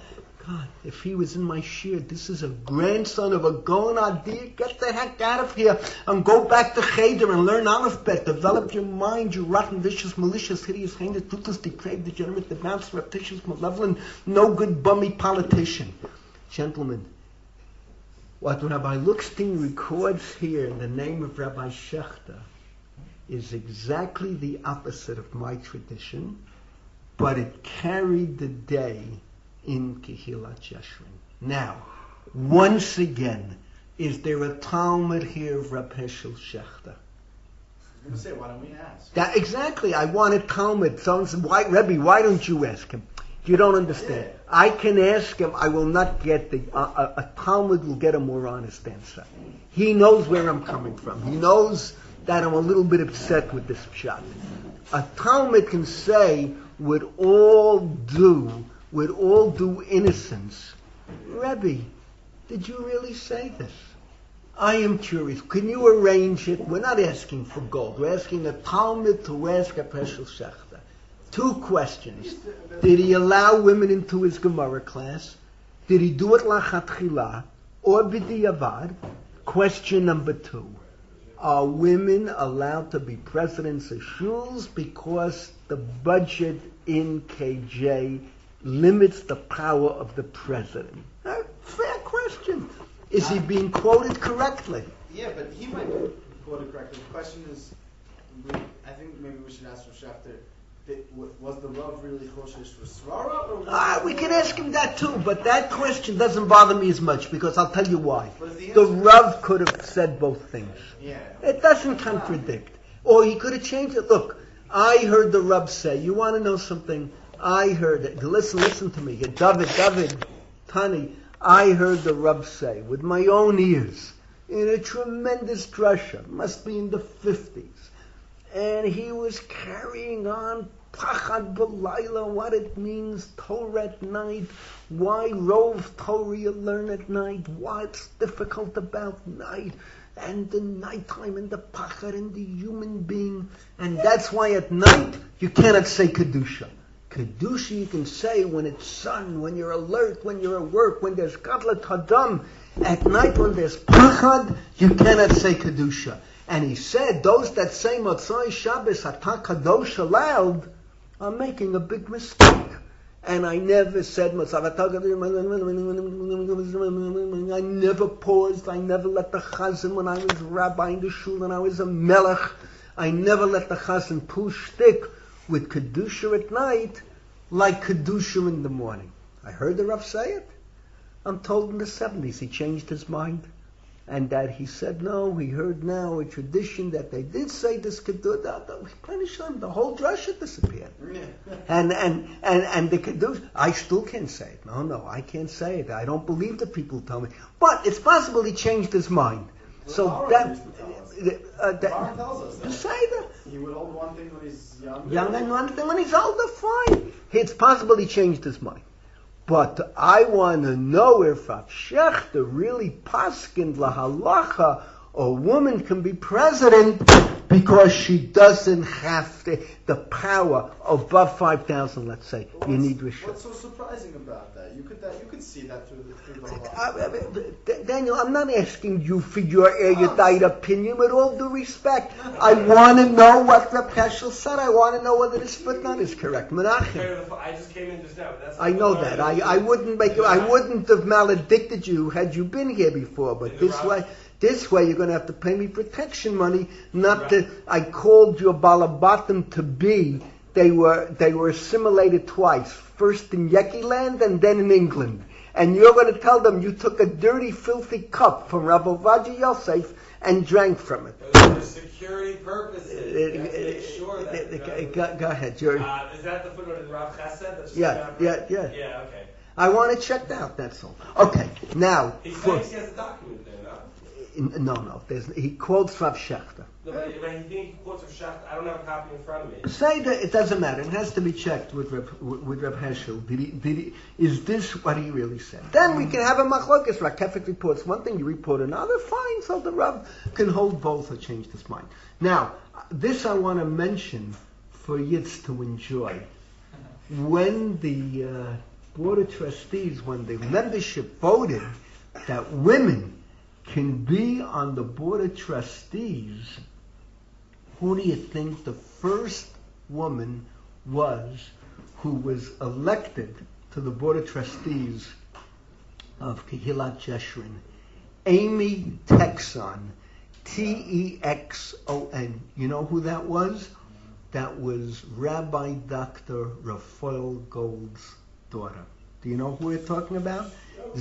God, if he was in my shir, this is a grandson of a Gaon Adir. Get the heck out of here and go back to Cheder and learn Aleph Bet. Develop your mind, you rotten, vicious, malicious, hideous, heinous, toothless, depraved, degenerate, denounced, repetitious, malevolent, no good, bummy politician. Gentlemen, what Rabbi Lookstein records here in the name of Rabbi Shechter is exactly the opposite of my tradition, but it carried the day in Kehillat Yeshrin. Now, once again, is there a Talmud here of Reb Heschel Shechter? I was going to say, why don't we ask? Exactly, I want a Talmud. Someone said, Rebbe, why don't you ask him? You don't understand. Yeah. I can ask him, I will not get a Talmud will get a more honest answer. He knows where I'm coming from. He knows that I'm a little bit upset with this pshat. A Talmud can say, with all due innocence, Rebbe, did you really say this? I am curious. Can you arrange it? We're not asking for gold. We're asking a Talmud to ask a Heschel Shechter. 2 questions. Did he allow women into his Gemara class? Did he do it lachatchila or b'diavad? Question number 2. Are women allowed to be presidents of shuls because the budget in KJ limits the power of the president? Fair question. Is he being quoted correctly? Yeah, but he might be quoted correctly. The question is, I think maybe we should ask for Shechter, was the Rav really Choshesh for Svara? We can ask him that too, but that question doesn't bother me as much because I'll tell you why. The Rav could have said both things. Yeah. It doesn't contradict. Or he could have changed it. Look, I heard the Rav say, you want to know something? I heard it. Listen to me. David, Tani, I heard the Rav say with my own ears in a tremendous drasha, must be in the 50s. And he was carrying on Pachad B'Layla, what it means, Torah at night, why Rov Torah you learn at night, what's difficult about night, and the nighttime and the Pachad and the human being. And that's why at night you cannot say Kedusha. Kedusha you can say when it's sun, when you're alert, when you're at work, when there's Gadlat Hadam. At night when there's Pachad, you cannot say Kedusha. And he said, those that say Motzai Shabbos Atah Kadosh aloud are making a big mistake. And I never said Motzai Atah Kadosh. I never paused. I never let the Chazan, when I was rabbi in the shul and I was a melech, I never let the Chazan pull shtick with Kedusha at night like Kedusha in the morning. I heard the Rav say it. I'm told in the 70s he changed his mind. And that he said, no, he heard now a tradition that they did say this Kedusha. The whole drasha disappeared. And the Kedusha, I still can't say it. No, I can't say it. I don't believe the people tell me. But it's possible he changed his mind. So that tells us that. Say that. He would hold one thing when he's young and one thing when he's older, fine. It's possible he changed his mind. But I want to know if Rav Shechter really paskined lahalacha, a woman can be president because she doesn't have the power above 5,000, let's say. Well, you need rishon. What's so surprising about that? You could see that through the law. Daniel, I'm not asking you for your erudite opinion. With all due respect, I want to know what Reb Heschel said. I want to know whether this footnote is correct. Menachem. I just came in just now. I know that. I wouldn't have maledicted you had you been here before. But this way you're going to have to pay me protection money. I called your balabatim to be. They were assimilated twice. First in Yekiland and then in England. And you're going to tell them you took a dirty, filthy cup from Rav Ovadia Yosef and drank from it. For security purposes. You have to make sure that. Go ahead. Is that the footnote in Rav Chesed? Yeah. Yeah, okay. I want it checked out, that's all. Okay, now. He claims he has a document there, no? No. He quotes Rav Shechter. No, but he thinks he quotes Rav Shechter. I don't have a copy in front of me. Say that it doesn't matter. It has to be checked with Reb Heschel. Is this what he really said? Then we can have a machlokas. Rakefik reports one thing, you report another. Fine, so the Rav can hold both or change his mind. Now, this I want to mention for Yitz to enjoy. When Board of Trustees, when the membership voted that women can be on the Board of Trustees, who do you think the first woman was who was elected to the Board of Trustees of Kehillat Jeshurun? Amy Texon, Texon. You know who that was? That was Rabbi Dr. Raphael Gold's daughter. Do you know who we're talking about?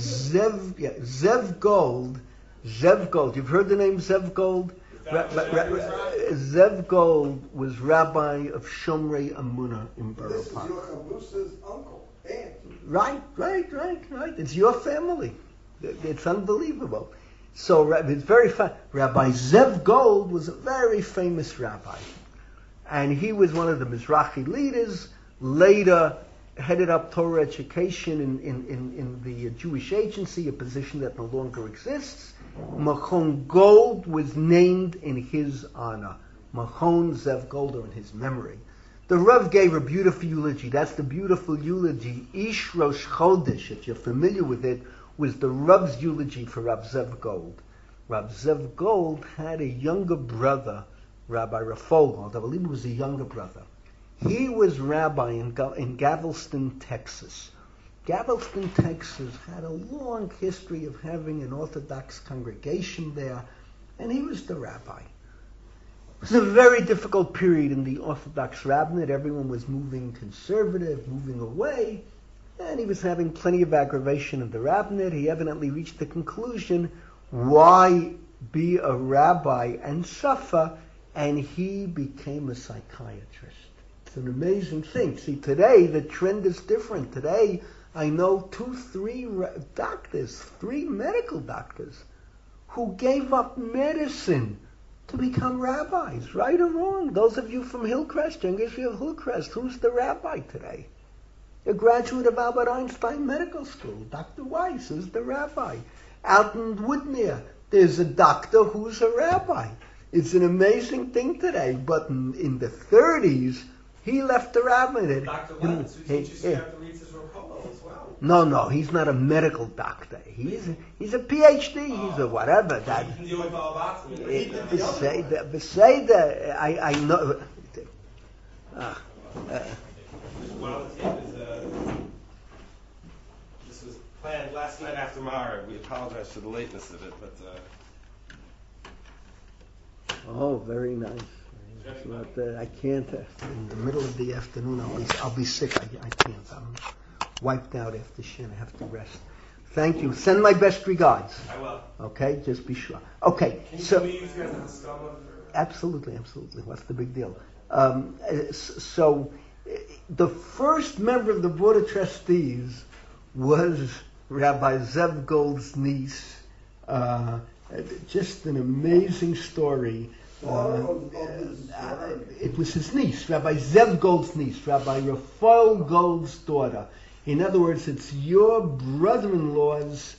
Zev Gold. Zev Gold. You've heard the name Zev Gold? Zev Gold was rabbi of Shomrei Amunah in Borough Park. This is your Chabrusa's uncle, aunt. Right. It's your family. It's unbelievable. So it's very fun. Rabbi Zev Gold was a very famous rabbi. And he was one of the Mizrahi leaders, later headed up Torah education in the Jewish Agency, a position that no longer exists. Machon Gold was named in his honor. Machon Zev Gold, or in his memory. The Rav gave a beautiful eulogy. That's the beautiful eulogy. Ish Rosh Chodesh, if you're familiar with it, was the Rav's eulogy for Rav Zev Gold. Rav Zev Gold had a younger brother, Rabbi Raphael Gold. I believe he was a younger brother. He was rabbi in Galveston, Texas. Galveston, Texas had a long history of having an Orthodox congregation there, and he was the rabbi. It was a very difficult period in the Orthodox rabbinate. Everyone was moving conservative, moving away, and he was having plenty of aggravation in the rabbinate. He evidently reached the conclusion, why be a rabbi and suffer? And he became a psychiatrist. It's an amazing thing. See, today the trend is different. Today I know 3 medical doctors who gave up medicine to become rabbis, right or wrong. Those of you from Hillcrest, Young Israel Hillcrest, who's the rabbi today? A graduate of Albert Einstein Medical School, Dr. Weiss, who's the rabbi. Out in Woodmere, there's a doctor who's a rabbi. It's an amazing thing today, but in the 30s, he left the rabbinate. Dr. Lenz, who teaches you how to read his Rapolo as well. No, he's not a medical doctor. He's a PhD. He's a whatever. That. He can deal with Balabati. I know. This was planned last night after Mara. We apologize for the lateness of it, but. Oh, very nice. But I can't. In the middle of the afternoon, I'll be sick. I can't. I'm wiped out after Shin. I have to rest. Thank you. Send my best regards. I will. Okay, just be sure. Okay, Can you so believe you guys have a scum? absolutely. What's the big deal? So the first member of the Board of Trustees was Rabbi Zev Gold's niece. Just an amazing story. It was his niece, Rabbi Zev Gold's niece, Rabbi Raphael Gold's daughter. In other words, it's your brother-in-law's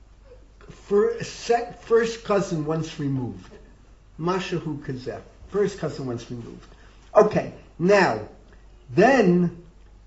first cousin once removed. Mashahu Kazef, first cousin once removed. Okay, now, then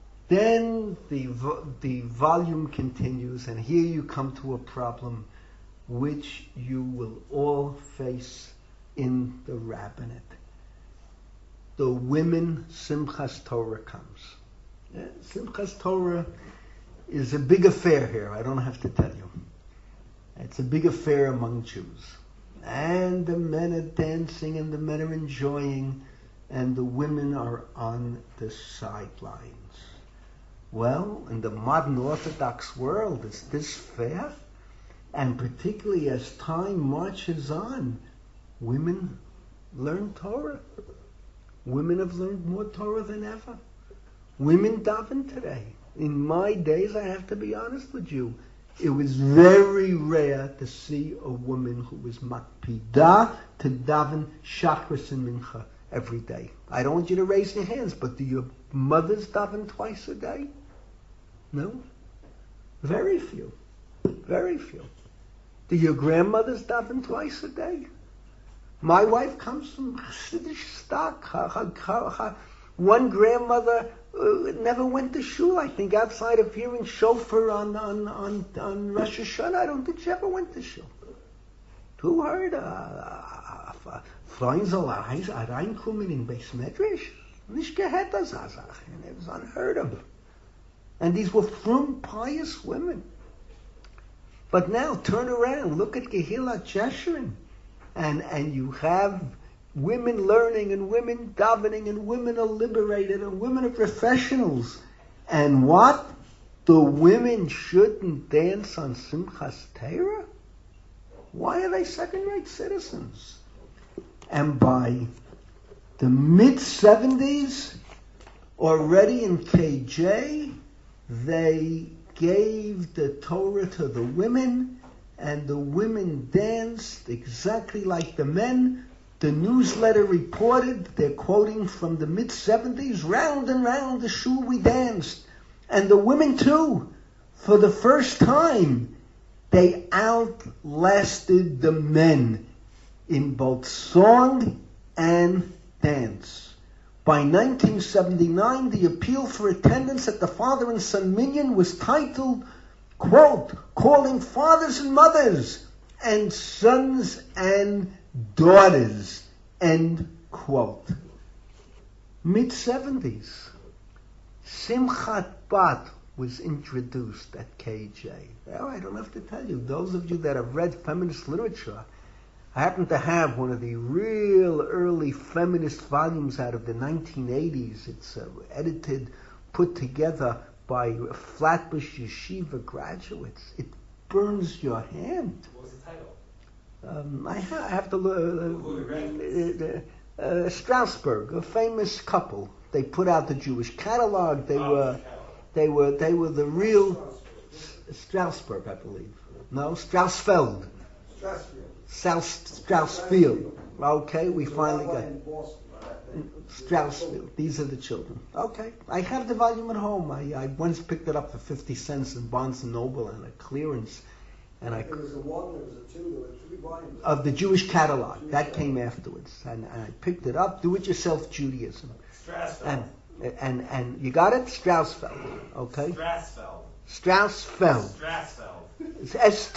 the volume continues, and here you come to a problem which you will all face in the rabbinate. The women Simchas Torah comes. Simchas Torah is a big affair here. I don't have to tell you. It's a big affair among Jews. And the men are dancing and the men are enjoying and the women are on the sidelines. Well, in the modern Orthodox world, is this fair? And particularly as time marches on, women learn Torah. Women have learned more Torah than ever. Women daven today. In my days, I have to be honest with you, it was very rare to see a woman who was makpidah to daven Shachris and Mincha every day. I don't want you to raise your hands, but do your mothers daven twice a day? No? Very few. Very few. Do your grandmothers daven twice a day? My wife comes from Chassidish stock. One grandmother never went to shul. I think outside of hearing shofar on Rosh Hashanah, I don't think she ever went to shul. Who heard Freund soll reinkommen in Beis Medrash? Nicht gehört das, and it was unheard of. And these were frum, pious women. But now turn around, look at Gehillat Jeshurun, and you have women learning, and women davening, and women are liberated, and women are professionals. And what? The women shouldn't dance on Simchas Torah? Why are they second-rate citizens? And by the mid-70s, already in KJ, they gave the Torah to the women, and the women danced exactly like the men. The newsletter reported, they're quoting from the mid-70s, round and round the shul we danced. And the women too, for the first time, they outlasted the men in both song and dance. By 1979, the appeal for attendance at the father and son minyan was titled, quote, calling fathers and mothers and sons and daughters, end quote. Mid-70s, Simchat Bat was introduced at KJ. Well, I don't have to tell you, those of you that have read feminist literature, I happen to have one of the real early feminist volumes out of the 1980s. It's edited, put together by Flatbush Yeshiva graduates. It burns your hand. What was the title? I have to look. Strasberg, a famous couple. They put out the Jewish catalog. They were the real Strasberg, I believe. No, Strasfeld. Straussfield. Okay, we finally got Straussfield. These are the children. Okay, I have the volume at home. I once picked it up for 50 cents in Barnes & Noble and a clearance. And there was a one, there was a two, there were 3 volumes. Of the Jewish catalog. That came afterwards. And I picked it up, Do-It-Yourself Judaism. Strasfeld. And you got it? Straussfeld. Okay? Strasfeld. Straussfeld. Strasfeld. It's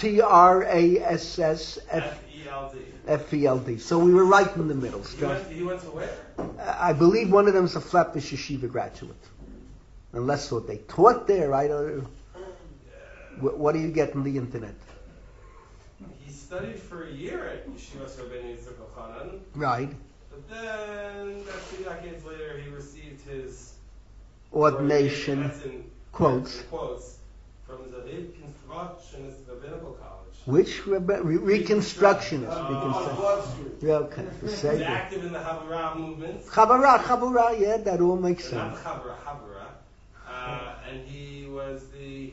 Strassfeld. F-E-L-D. So we were right in the middle. He went to where? I believe one of them is a Flatbush Yeshiva graduate. Unless what they taught there, I don't. What do you get on the internet? He studied for a year at Yeshivas Rabbeinu Yitzchak Elchanan. Right. But then, a few decades later, he received his ordination. That's in quotes from the Reconstructionist Rabbinical College. Which Reconstructionist? Okay. He's active in the Havurah movement. Chabura, yeah, that all makes sense. Not Havurah. And he was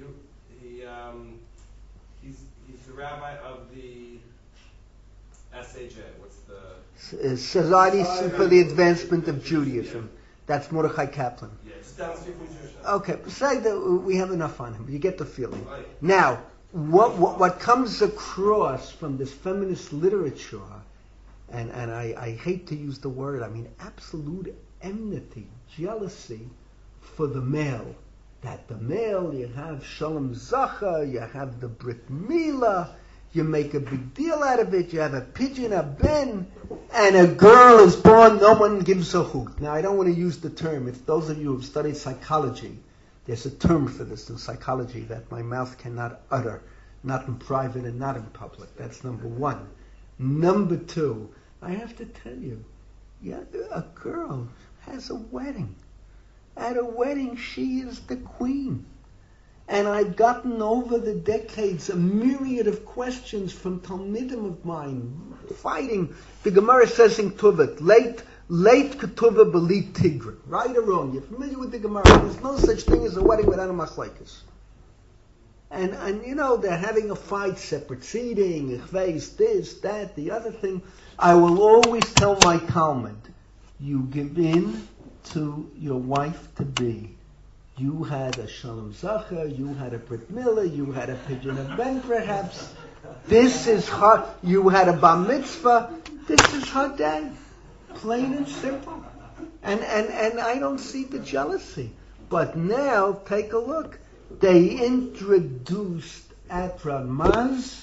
he's the rabbi of the SAJ. What's the Society for the Advancement of Judaism. That's Mordechai Kaplan. Yeah, just down the street from Jewish. Okay, say that we have enough on him. You get the feeling. Now, what comes across from this feminist literature, and I hate to use the word, I mean absolute enmity, jealousy for the male. That the male, you have Shalom Zacha, you have the Brit Milah, you make a big deal out of it, you have a pigeon, a ben, and a girl is born, no one gives a hoot. Now, I don't want to use the term. If those of you who have studied psychology, there's a term for this in psychology that my mouth cannot utter, not in private and not in public. That's number one. Number two, I have to tell you, yeah, a girl has a wedding. At a wedding, she is the queen. And I've gotten over the decades a myriad of questions from Talmidim of mine, fighting. The Gemara says in Tuvot, late Ketuvah belit Tigre. Right or wrong? You're familiar with the Gemara. There's no such thing as a wedding without a machlekes. And you know, they're having a fight, separate seating, this, that, the other thing. I will always tell my Talmud, you give in to your wife-to-be. You had a Shalom Zacha, you had a Brit Milah, you had a Pigeon of Ben perhaps. This is her, you had a Bar Mitzvah. This is her day. Plain and simple. And I don't see the jealousy. But now, take a look. They introduced at Ramaz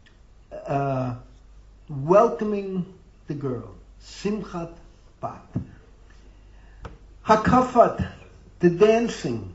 welcoming the girl, Simchat Bat. Hakafat, the dancing.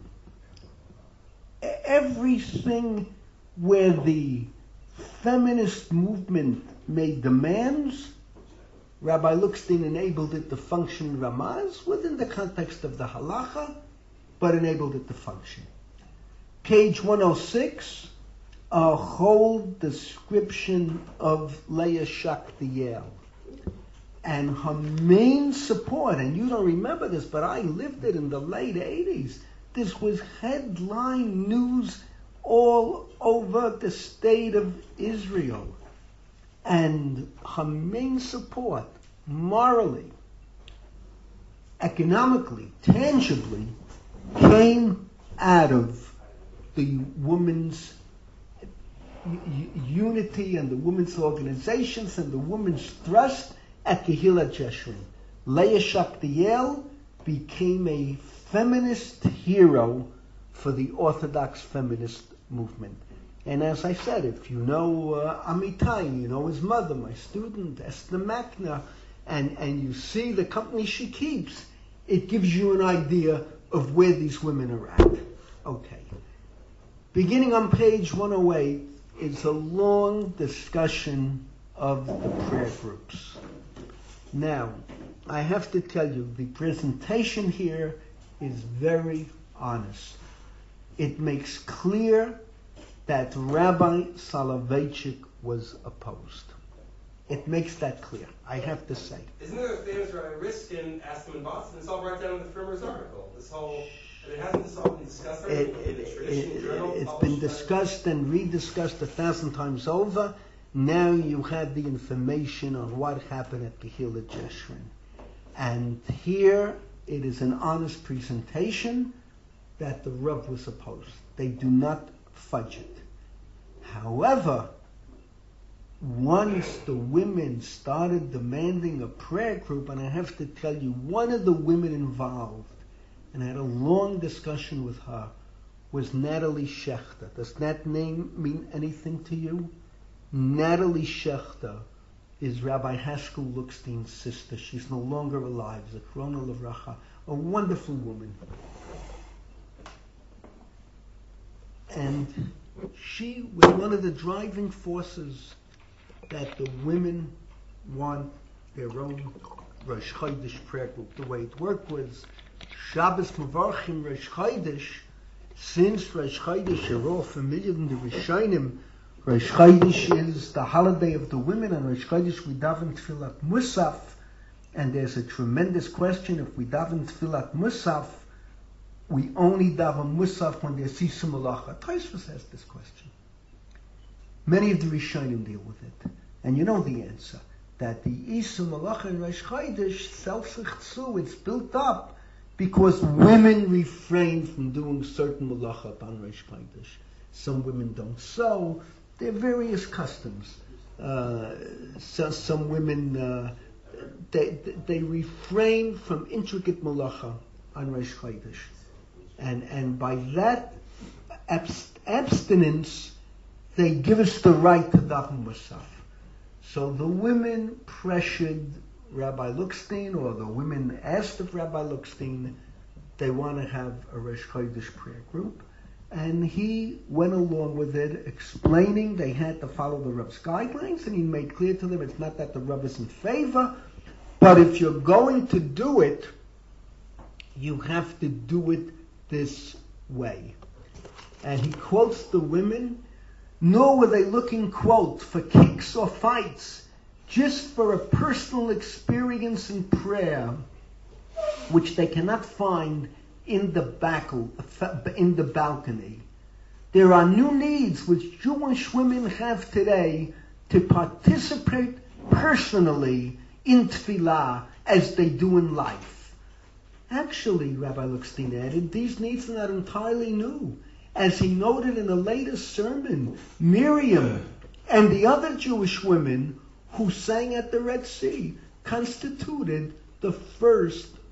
Everything where the feminist movement made demands, Rabbi Lookstein enabled it to function Ramaz within the context of the halacha, but enabled it to function. Page 106, a whole description of Leah Shaktiel. And her main support, and you don't remember this, but I lived it in the late 80s. This was headline news all over the state of Israel. And her main support, morally, economically, tangibly, came out of the women's unity and the women's organizations and the women's thrust at Kehillat Jeshurun. Leah Shaktiel became a feminist hero for the Orthodox feminist movement. And as I said, if you know Amitai, you know his mother, my student, Esther Makna, and you see the company she keeps, it gives you an idea of where these women are at. Okay. Beginning on page 108 is a long discussion of the prayer groups. Now, I have to tell you, the presentation here is very honest. It makes clear that Rabbi Soloveitchik was opposed. It makes that clear, I have to say. Isn't there a famous Rabbi Riskin asked him in Boston? It's all right down in the Firmer's article. Hasn't this all been discussed already in the tradition journal? It's been discussed and rediscussed 1,000 times over. Now you have the information on what happened at Kehillat Jeshurun. And here it is an honest presentation that the Rav was opposed. They do not fudge it. However, once the women started demanding a prayer group, and I have to tell you, one of the women involved, and I had a long discussion with her, was Natalie Shechter. Does that name mean anything to you? Natalie Shechter is Rabbi Haskell Lookstein's sister. She's no longer alive. Zechrona Livracha. A wonderful woman. And she was one of the driving forces that the women want their own Rosh Chodesh prayer group. The way it worked was Shabbos Mevarchim Rosh Chodesh. Since Rosh Chodesh are all familiar in the Rishonim, Rosh Chodesh is the holiday of the women, and Rosh Chodesh we daven Tfilat Musaf, and there's a tremendous question, if we daven Tfilat Musaf, we only daven Musaf when there's Sisa Malacha. Tosfos has this question. Many of the Rishonim deal with it, and you know the answer, that the Isa Malacha in Rosh Chodesh, self-sichtzu, it's built up because women refrain from doing certain Malacha on Rosh Chodesh. Some women don't sew. There are various customs. Some women, they refrain from intricate malacha on Rosh Chodesh. And by that abstinence, they give us the right to daven musaf. So the women pressured Rabbi Lookstein, or the women asked of Rabbi Lookstein, they want to have a Rosh Chodesh prayer group. And he went along with it, explaining they had to follow the Rav's guidelines, and he made clear to them it's not that the Rav is in favor, but if you're going to do it, you have to do it this way. And he quotes the women, nor were they looking, quote, for kicks or fights, just for a personal experience in prayer, which they cannot find in the balcony. There are new needs which Jewish women have today to participate personally in tefillah as they do in life. Actually, Rabbi Lookstein added, these needs are not entirely new. As he noted in a latest sermon, Miriam and the other Jewish women who sang at the Red Sea constituted the first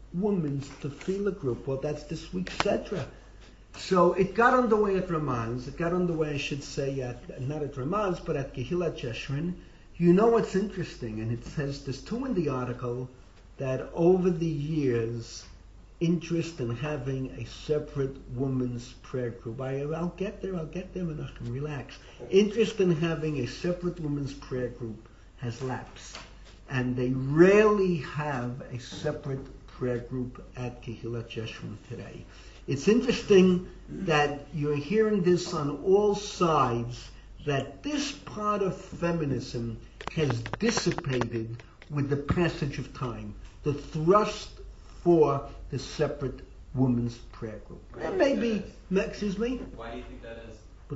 women's tefillah group. Well, that's this week's Sedra. So it got underway at Ramaz. It got underway, I should say, not at Ramaz, but at Kehillat Jeshrin. You know what's interesting, and it says, there's two in the article, that over the years, interest in having a separate women's prayer group. I'll get there, Menachem, relax. Interest in having a separate women's prayer group has lapsed. And they rarely have a separate prayer group at Kehillat Jeshurun today. It's interesting that you're hearing this on all sides, that this part of feminism has dissipated with the passage of time. The thrust for the separate women's prayer group. There may be, excuse me? Why do you think that is?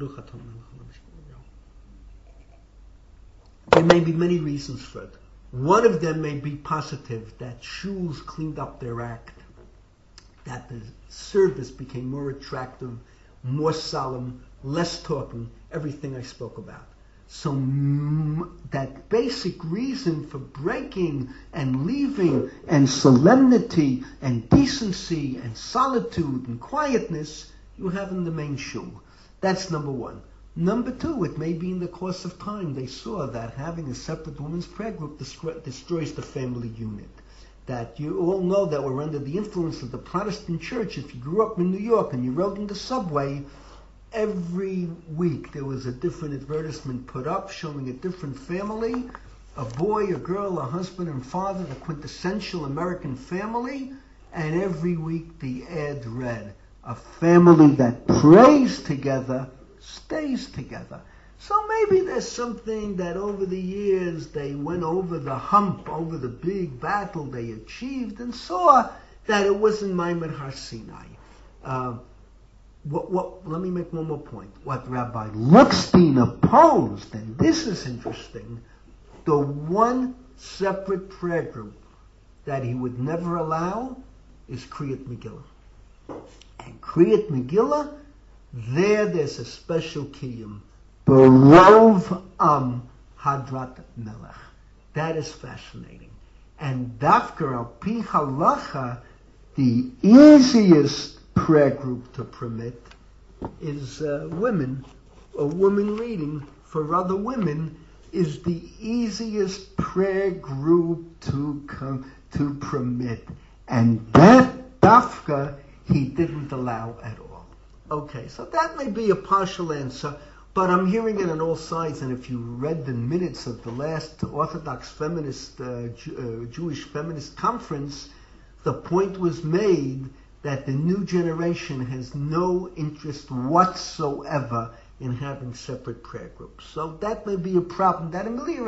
There may be many reasons for it. One of them may be positive, that shuls cleaned up their act, that the service became more attractive, more solemn, less talking, everything I spoke about. So that basic reason for breaking and leaving and solemnity and decency and solitude and quietness, you have in the main shul. That's number one. Number two, it may be in the course of time they saw that having a separate women's prayer group destroys the family unit. That you all know that we're under the influence of the Protestant church. If you grew up in New York and you rode in the subway, every week there was a different advertisement put up showing a different family, a boy, a girl, a husband and father, the quintessential American family, and every week the ad read, a family that prays together stays together. So maybe there's something that over the years they went over the hump, over the big battle they achieved, and saw that it wasn't Maimon Har Sinai. Let me make one more point. What Rabbi Lookstein opposed, and this is interesting, the one separate prayer group that he would never allow is Kriyat Megillah. And Kriyat Megillah, there's a special kiyum. Berov Am Hadrat Melech. That is fascinating. And Dafkar al Pi Halacha, the easiest prayer group to permit is women. A woman reading for other women is the easiest prayer group to permit. And that Dafka he didn't allow at all. Okay, so that may be a partial answer, but I'm hearing it on all sides, and if you read the minutes of the last Orthodox feminist, Jewish feminist conference, the point was made that the new generation has no interest whatsoever in having separate prayer groups. So that may be a problem. That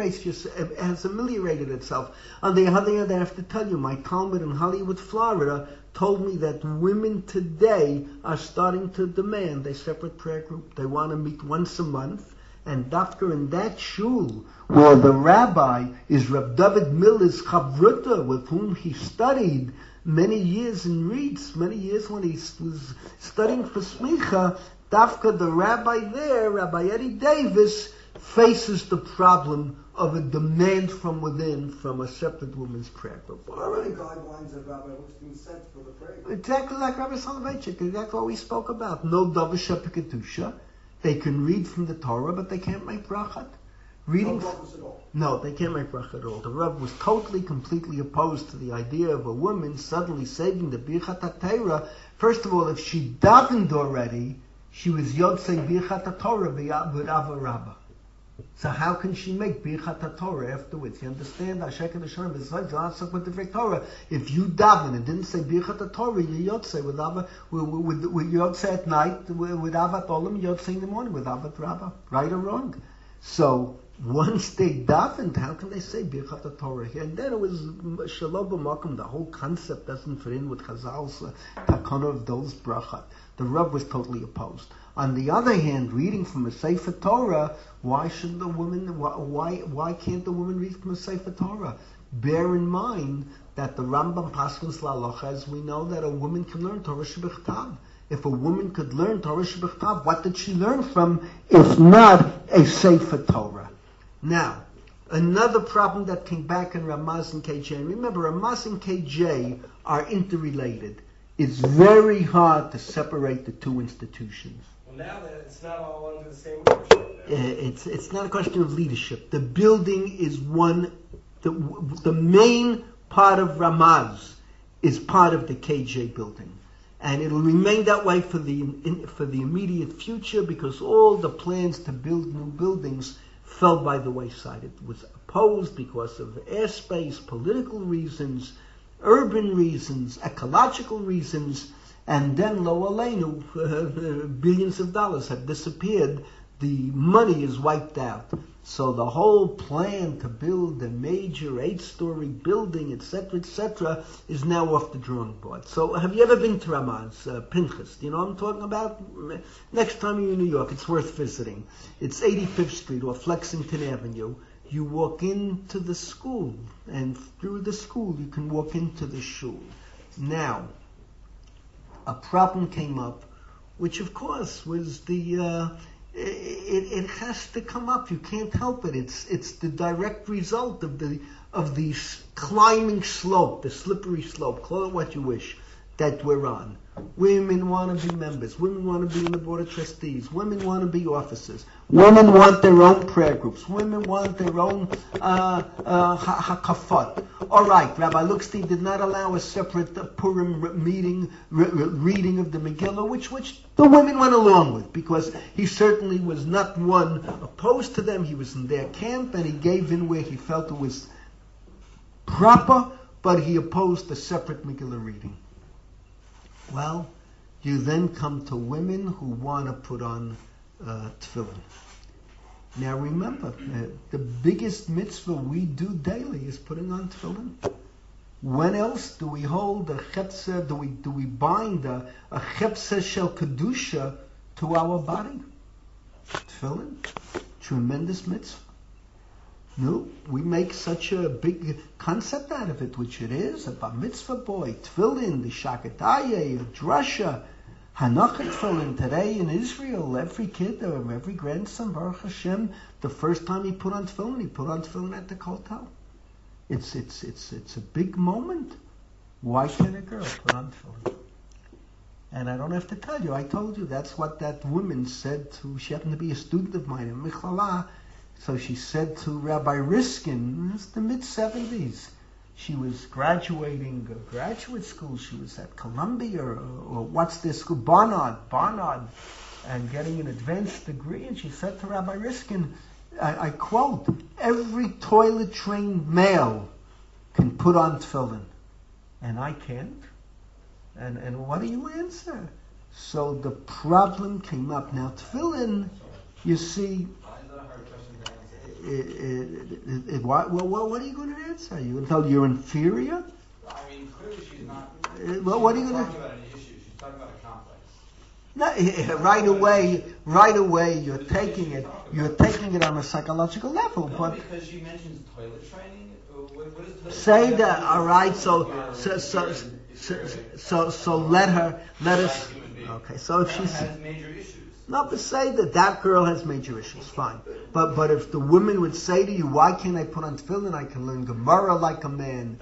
has ameliorated itself. On the other hand, I have to tell you, my Talmud in Hollywood, Florida, told me that women today are starting to demand a separate prayer group. They want to meet once a month, and Dafka in that shul, where the rabbi is Reb David Miller's chavruta, with whom he studied many years in Reeds, many years when he was studying for smicha, Dafka, the rabbi there, Rabbi Eddie Davis, faces the problem of a demand from within from a separate women's prayer group. What are the guidelines that Rabbi Lookstein set for the prayer group? Exactly like Rabbi Soloveitchik, exactly what we spoke about. No Davish Kedusha. They can read from the Torah, but they can't make brachat. Reading, no brachas at all. No, they can't make brachat at all. The Rebbe was totally, completely opposed to the idea of a woman suddenly saving the Birchat HaTorah. First of all, if she davened already, she was Yotzei Birchat HaTorah with Ava Rabbah. So how can she make Birchat HaTorah afterwards? You understand? If you daven and didn't say Birchat HaTorah, you Yotzei with Ava, with Yotzei at night, with Avat Olam, Yotzei in the morning with Avat Rabbah. Right or wrong? So once they davened, how can they say Birchat HaTorah here? And then it was Shalom B'Makom. The whole concept doesn't fit in with Chazal's takana of those brachat. The Rav was totally opposed. On the other hand, reading from a Sefer Torah, why can't the woman read from a Sefer Torah? Bear in mind that the Rambam Paschals La'alocha, as we know, that a woman can learn Torah Shebechtav. If a woman could learn Torah Shebechtav, what did she learn from, if not a Sefer Torah? Now, Another problem that came back in Ramaz and KJ, and remember, Ramaz and KJ are interrelated. It's very hard to separate the two institutions. Well, now that it's not all under the same leadership. It's not a question of leadership. The building is the main part of Ramaz is part of the KJ building. And it'll remain that way for the immediate future because all the plans to build new buildings fell by the wayside. It was opposed because of airspace, political reasons, urban reasons, ecological reasons, and then lo aleinu, billions of dollars have disappeared. The money is wiped out. So the whole plan to build a major 8-story building, etc., is now off the drawing board. So have you ever been to Ramaz, Pinchas? Do you know what I'm talking about? Next time you're in New York, it's worth visiting. It's 85th Street or Lexington Avenue. You walk into the school, and through the school you can walk into the shul. Now, a problem came up, which of course was it has to come up. You can't help it. It's the direct result of the climbing slope, the slippery slope, call it what you wish, that we're on. Women want to be members. Women want to be in the board of trustees. Women want to be officers. Women want their own prayer groups. Women want their own hakafot. All right, Rabbi Lookstein did not allow a separate Purim reading of the Megillah, which the women went along with, because he certainly was not one opposed to them. He was in their camp, and he gave in where he felt it was proper, but he opposed the separate Megillah reading. Well, you then come to women who want to put on tefillin. Now remember, the biggest mitzvah we do daily is putting on tefillin. When else do we hold a chepsa, do we bind a chepsa shel kedusha to our body? Tefillin, tremendous mitzvah. No, we make such a big concept out of it, which it is, a bar mitzvah boy, tefillin, the shakataye, a drasha, hanachat tefillin. Today in Israel, every kid or every grandson, Baruch Hashem, the first time he put on tefillin at the kotel. It's a big moment. Why can't a girl put on tefillin? And I don't have to tell you, I told you, that's what that woman said to, she happened to be a student of mine in Michlala. So she said to Rabbi Riskin, it's the mid-70s. She was graduating graduate school. She was at Columbia or what's this school? Barnard, and getting an advanced degree. And she said to Rabbi Riskin, I quote, every toilet-trained male can put on tefillin, and I can't. And what do you answer? So the problem came up. Now tefillin, you see. What are you going to answer? Are you going to tell you're inferior? I mean, clearly she's not. What are you going to? Talking about an issue. She's talking about a complex. No, right away, you're taking it on a psychological level. No, but because she mentions toilet training. What is toilet say training? that. All right. So let us. Okay. So if she's has major issues. not to say that girl has major issues, fine. But if the woman would say to you, why can't I put on tefillin? I can learn Gemara like a man.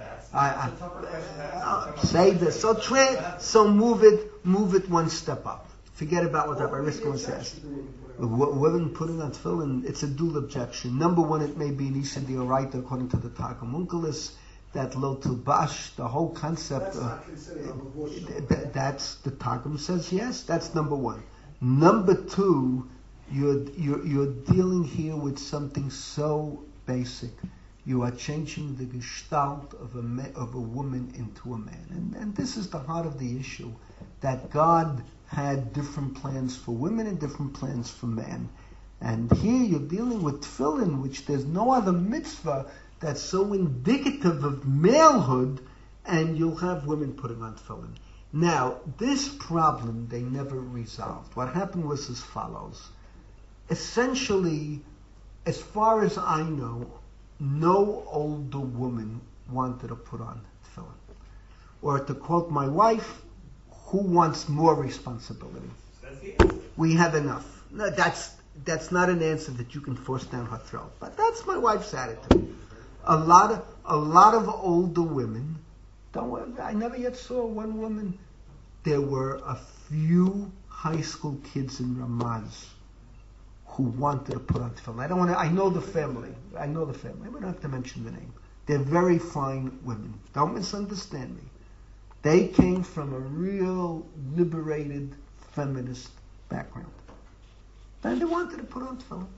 Say this. So move it one step up. Forget about what Rabbi Riskin says. Women putting on tefillin, it's a dual objection. Number one, it may be an Isa D'Oraita according to the Targum Onkelos, that lo tilbash, the whole concept. That's not considered abortion. That's the Targum says yes. That's number one. Number two, you're dealing here with something so basic. You are changing the gestalt of a woman into a man, and this is the heart of the issue. That God had different plans for women and different plans for men, and here you're dealing with tefillin, which there's no other mitzvah that's so indicative of malehood, and you'll have women putting on tefillin. Now, this problem they never resolved. What happened was as follows. Essentially, as far as I know, no older woman wanted to put on tefillin. Or to quote my wife, who wants more responsibility? That's the answer. We have enough. No, that's not an answer that you can force down her throat. But that's my wife's attitude. A lot of older women, I never yet saw one woman. There were a few high school kids in Ramaz who wanted to put on tefillin. I know the family. I don't have to mention the name. They're very fine women. Don't misunderstand me. They came from a real liberated feminist background. And they wanted to put on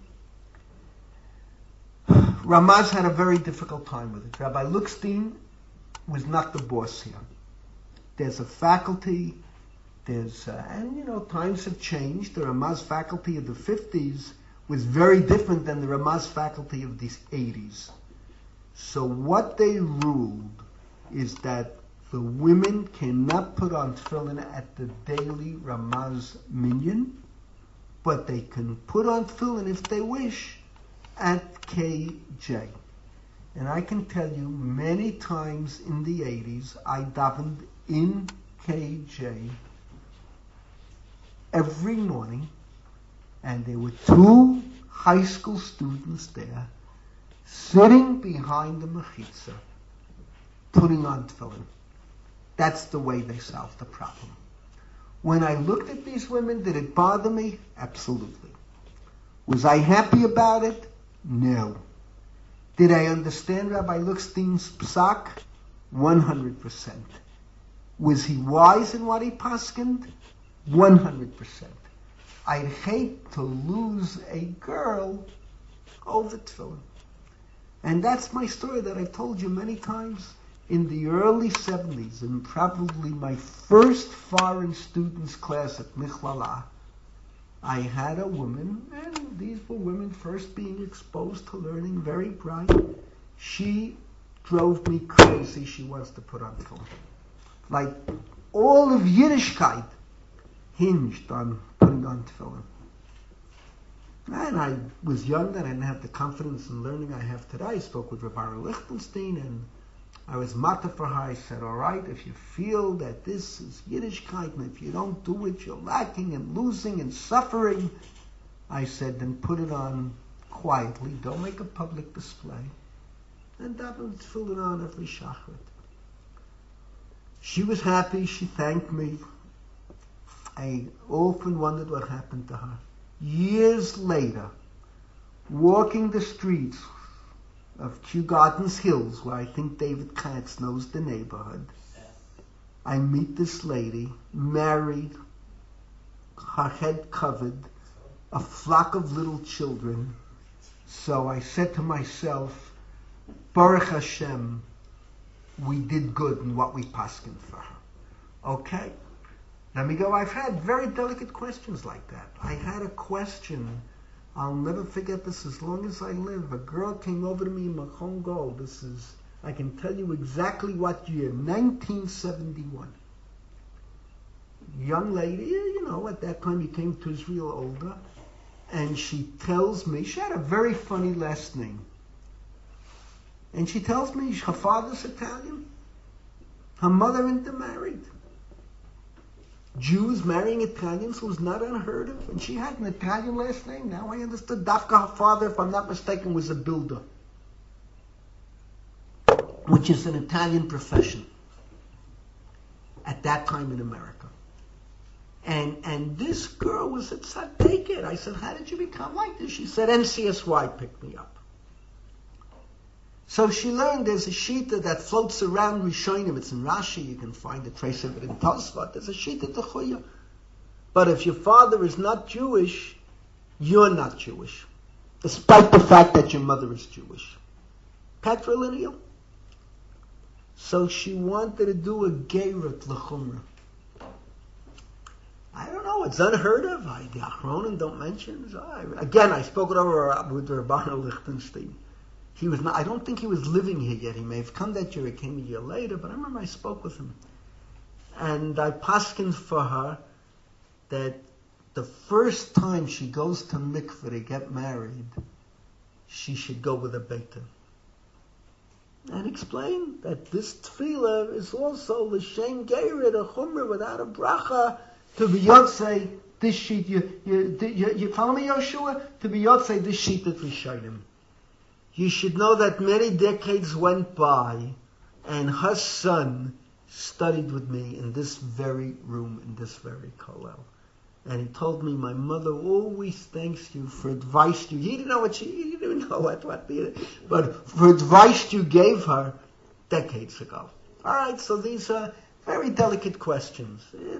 tefillin. Ramaz had a very difficult time with it. Rabbi Luckstein was not the boss here. There's a faculty, and times have changed. The Ramaz faculty of the 50s was very different than the Ramaz faculty of the 80s. So what they ruled is that the women cannot put on tefillin at the daily Ramaz minyan, but they can put on tefillin if they wish at KJ. And I can tell you many times in the 80s, I davened in KJ every morning, and there were 2 high school students there sitting behind the mechitza, putting on tefillin. That's the way they solved the problem. When I looked at these women, did it bother me? Absolutely. Was I happy about it? No. Did I understand Rabbi Luckstein's psak? 100%. Was he wise in what he paskined? 100%. I'd hate to lose a girl over tefillin. And that's my story that I've told you many times. In the early 70s, in probably my first foreign students class at Michlala, I had a woman, and these were women first being exposed to learning, very bright. She drove me crazy. She wants to put on tefillin. Like all of Yiddishkeit hinged on putting on tefillin. And I was young, and I didn't have the confidence in learning I have today. I spoke with Rabbi Lichtenstein, and I was matter for her. I said, all right, if you feel that this is Yiddishkeit, and if you don't do it, you're lacking and losing and suffering, I said, then put it on quietly. Don't make a public display. And that would fill it on every shachrit. She was happy. She thanked me. I often wondered what happened to her. Years later, walking the streets of Kew Gardens Hills, where I think David Katz knows the neighborhood, I meet this lady, married, her head covered, a flock of little children. So I said to myself, Baruch Hashem, we did good in what we paskined for her. Okay? Let me go. I've had very delicate questions like that. I had a question, I'll never forget this as long as I live. A girl came over to me in Machon Gold. I can tell you exactly what year, 1971. Young lady, at that time you came to Israel older, and she tells me, she had a very funny last name. And she tells me her father's Italian, her mother intermarried. Jews marrying Italians was not unheard of, and she had an Italian last name. Now I understood. Dafka, her father, if I'm not mistaken, was a builder, which is an Italian profession at that time in America. And this girl was at Tzaddiket. I said, how did you become like this? She said, NCSY picked me up. So she learned there's a shita that floats around Rishonim. It's in Rashi. You can find a trace of it in Tosfot. There's a shita techuya. But if your father is not Jewish, you're not Jewish, despite the fact that your mother is Jewish. Patrilineal. So she wanted to do a gerut l'chumrah. I don't know. It's unheard of. The Achronim don't mention. Again, I spoke with Rabbeinu Lichtenstein. He was not, I don't think he was living here yet. He may have come that year. He came a year later, but I remember I spoke with him. And I paskined for her that the first time she goes to mikveh to get married, she should go with a beita. And explain that this tefillah is also l'shem gerut, a chumrah without a bracha, to be yotzei this sheet, you follow me, Yoshua? To be Yotzei, this sheet that we showed him. You should know that many decades went by, and her son studied with me in this very room, in this very kollel. And he told me, my mother always thanks you for advice you. He didn't know he didn't know but for advice you gave her decades ago. All right, so these are very delicate questions.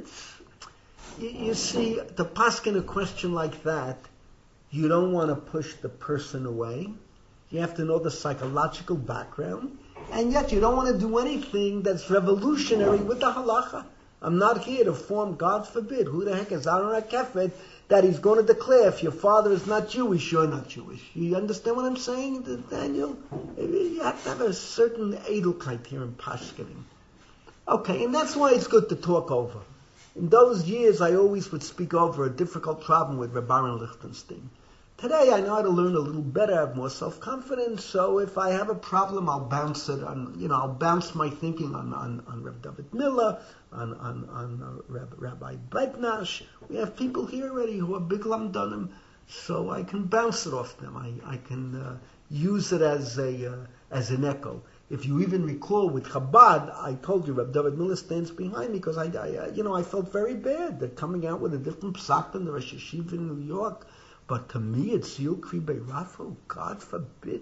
You see, to paskin a question like that, you don't want to push the person away. You have to know the psychological background, and yet you don't want to do anything that's revolutionary with the halacha. I'm not here to form, God forbid, who the heck is Aaron HaKefet, that he's going to declare if your father is not Jewish, you're not Jewish. You understand what I'm saying, Daniel? You have to have a certain edelkeit here in Pashkening. Okay, and that's why it's good to talk over. In those years, I always would speak over a difficult problem with Reb Aaron Lichtenstein. Today, I know how to learn a little better, I have more self-confidence, so if I have a problem, I'll bounce it on, I'll bounce my thinking on Reb David Miller, on Rabbi Bednash. We have people here already who are big lamdanim, so I can bounce it off them. I can use it as an echo. If you even recall with Chabad, I told you Reb David Miller stands behind me because I felt very bad. They're coming out with a different psak than the Rosh Yeshiva in New York. But to me, it's Yilkri Beirafu. God forbid.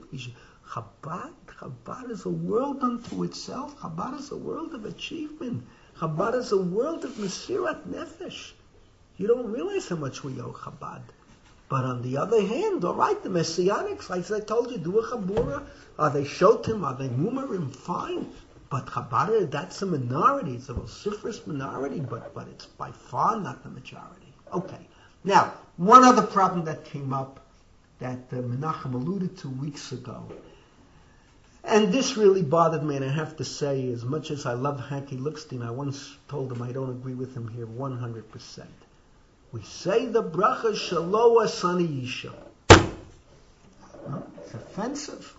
Chabad is a world unto itself. Chabad is a world of achievement. Chabad is a world of Mesirat Nefesh. You don't realize how much we owe Chabad. But on the other hand, all right, the Messianics, like I told you, do a Chabura. Are they Shotim? Are they Mumarim? Fine. But Chabad, that's a minority. It's a vociferous minority, but it's by far not the majority. Okay. Now, one other problem that came up that Menachem alluded to weeks ago, and this really bothered me, and I have to say, as much as I love Hanky Lichtenstein, I once told him I don't agree with him here 100%. We say the bracha Shalo Asani Yisha. Well, it's offensive.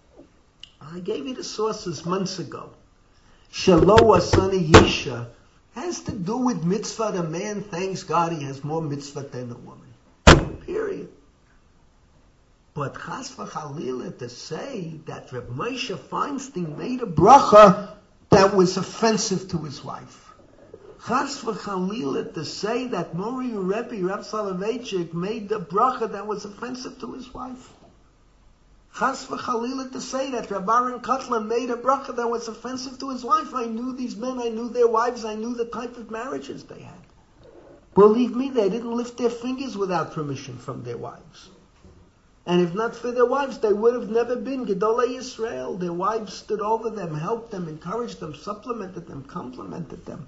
I gave you the sources months ago. Shalo Asani Yisha has to do with mitzvah. The man thanks God he has more mitzvah than the woman. Period. But chas v'chalila to say that Reb Moshe Feinstein made a bracha that was offensive to his wife. Chas v'chalila to say that Mori Rebbe Rav Soloveitchik made a bracha that was offensive to his wife. Chas v'chalila to say that Reb Aaron Kotler made a bracha that was offensive to his wife. I knew these men, I knew their wives, I knew the type of marriages they had. Believe me, they didn't lift their fingers without permission from their wives. And if not for their wives, they would have never been Gedolei Yisrael. Their wives stood over them, helped them, encouraged them, supplemented them, complimented them.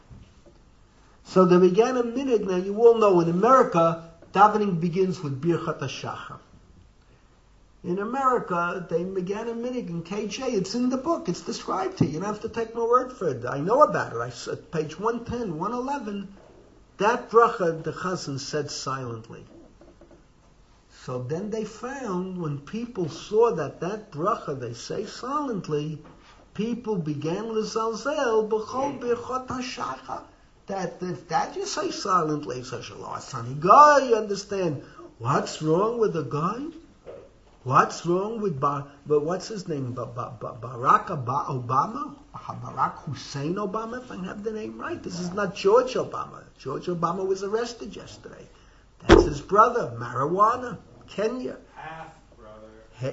So they began a minhag. Now you all know in America, davening begins with Birchat HaShachar. In America, they began a minhag in KJ. It's in the book. It's described to you. You don't have to take my word for it. I know about it. At page 110, 111, that bracha the Chazan said silently. So then they found, when people saw that bracha they say silently, people began l'zalzel b'chol birchot hashachar. That you say silently, so Shelo Asani guy, you understand? What's wrong with the guy? What's wrong with what's his name? Barack Obama? Barack Hussein Obama, if I have the name right. This is not George Obama. George Obama was arrested yesterday. That's his brother, marijuana. Kenya. Half brother.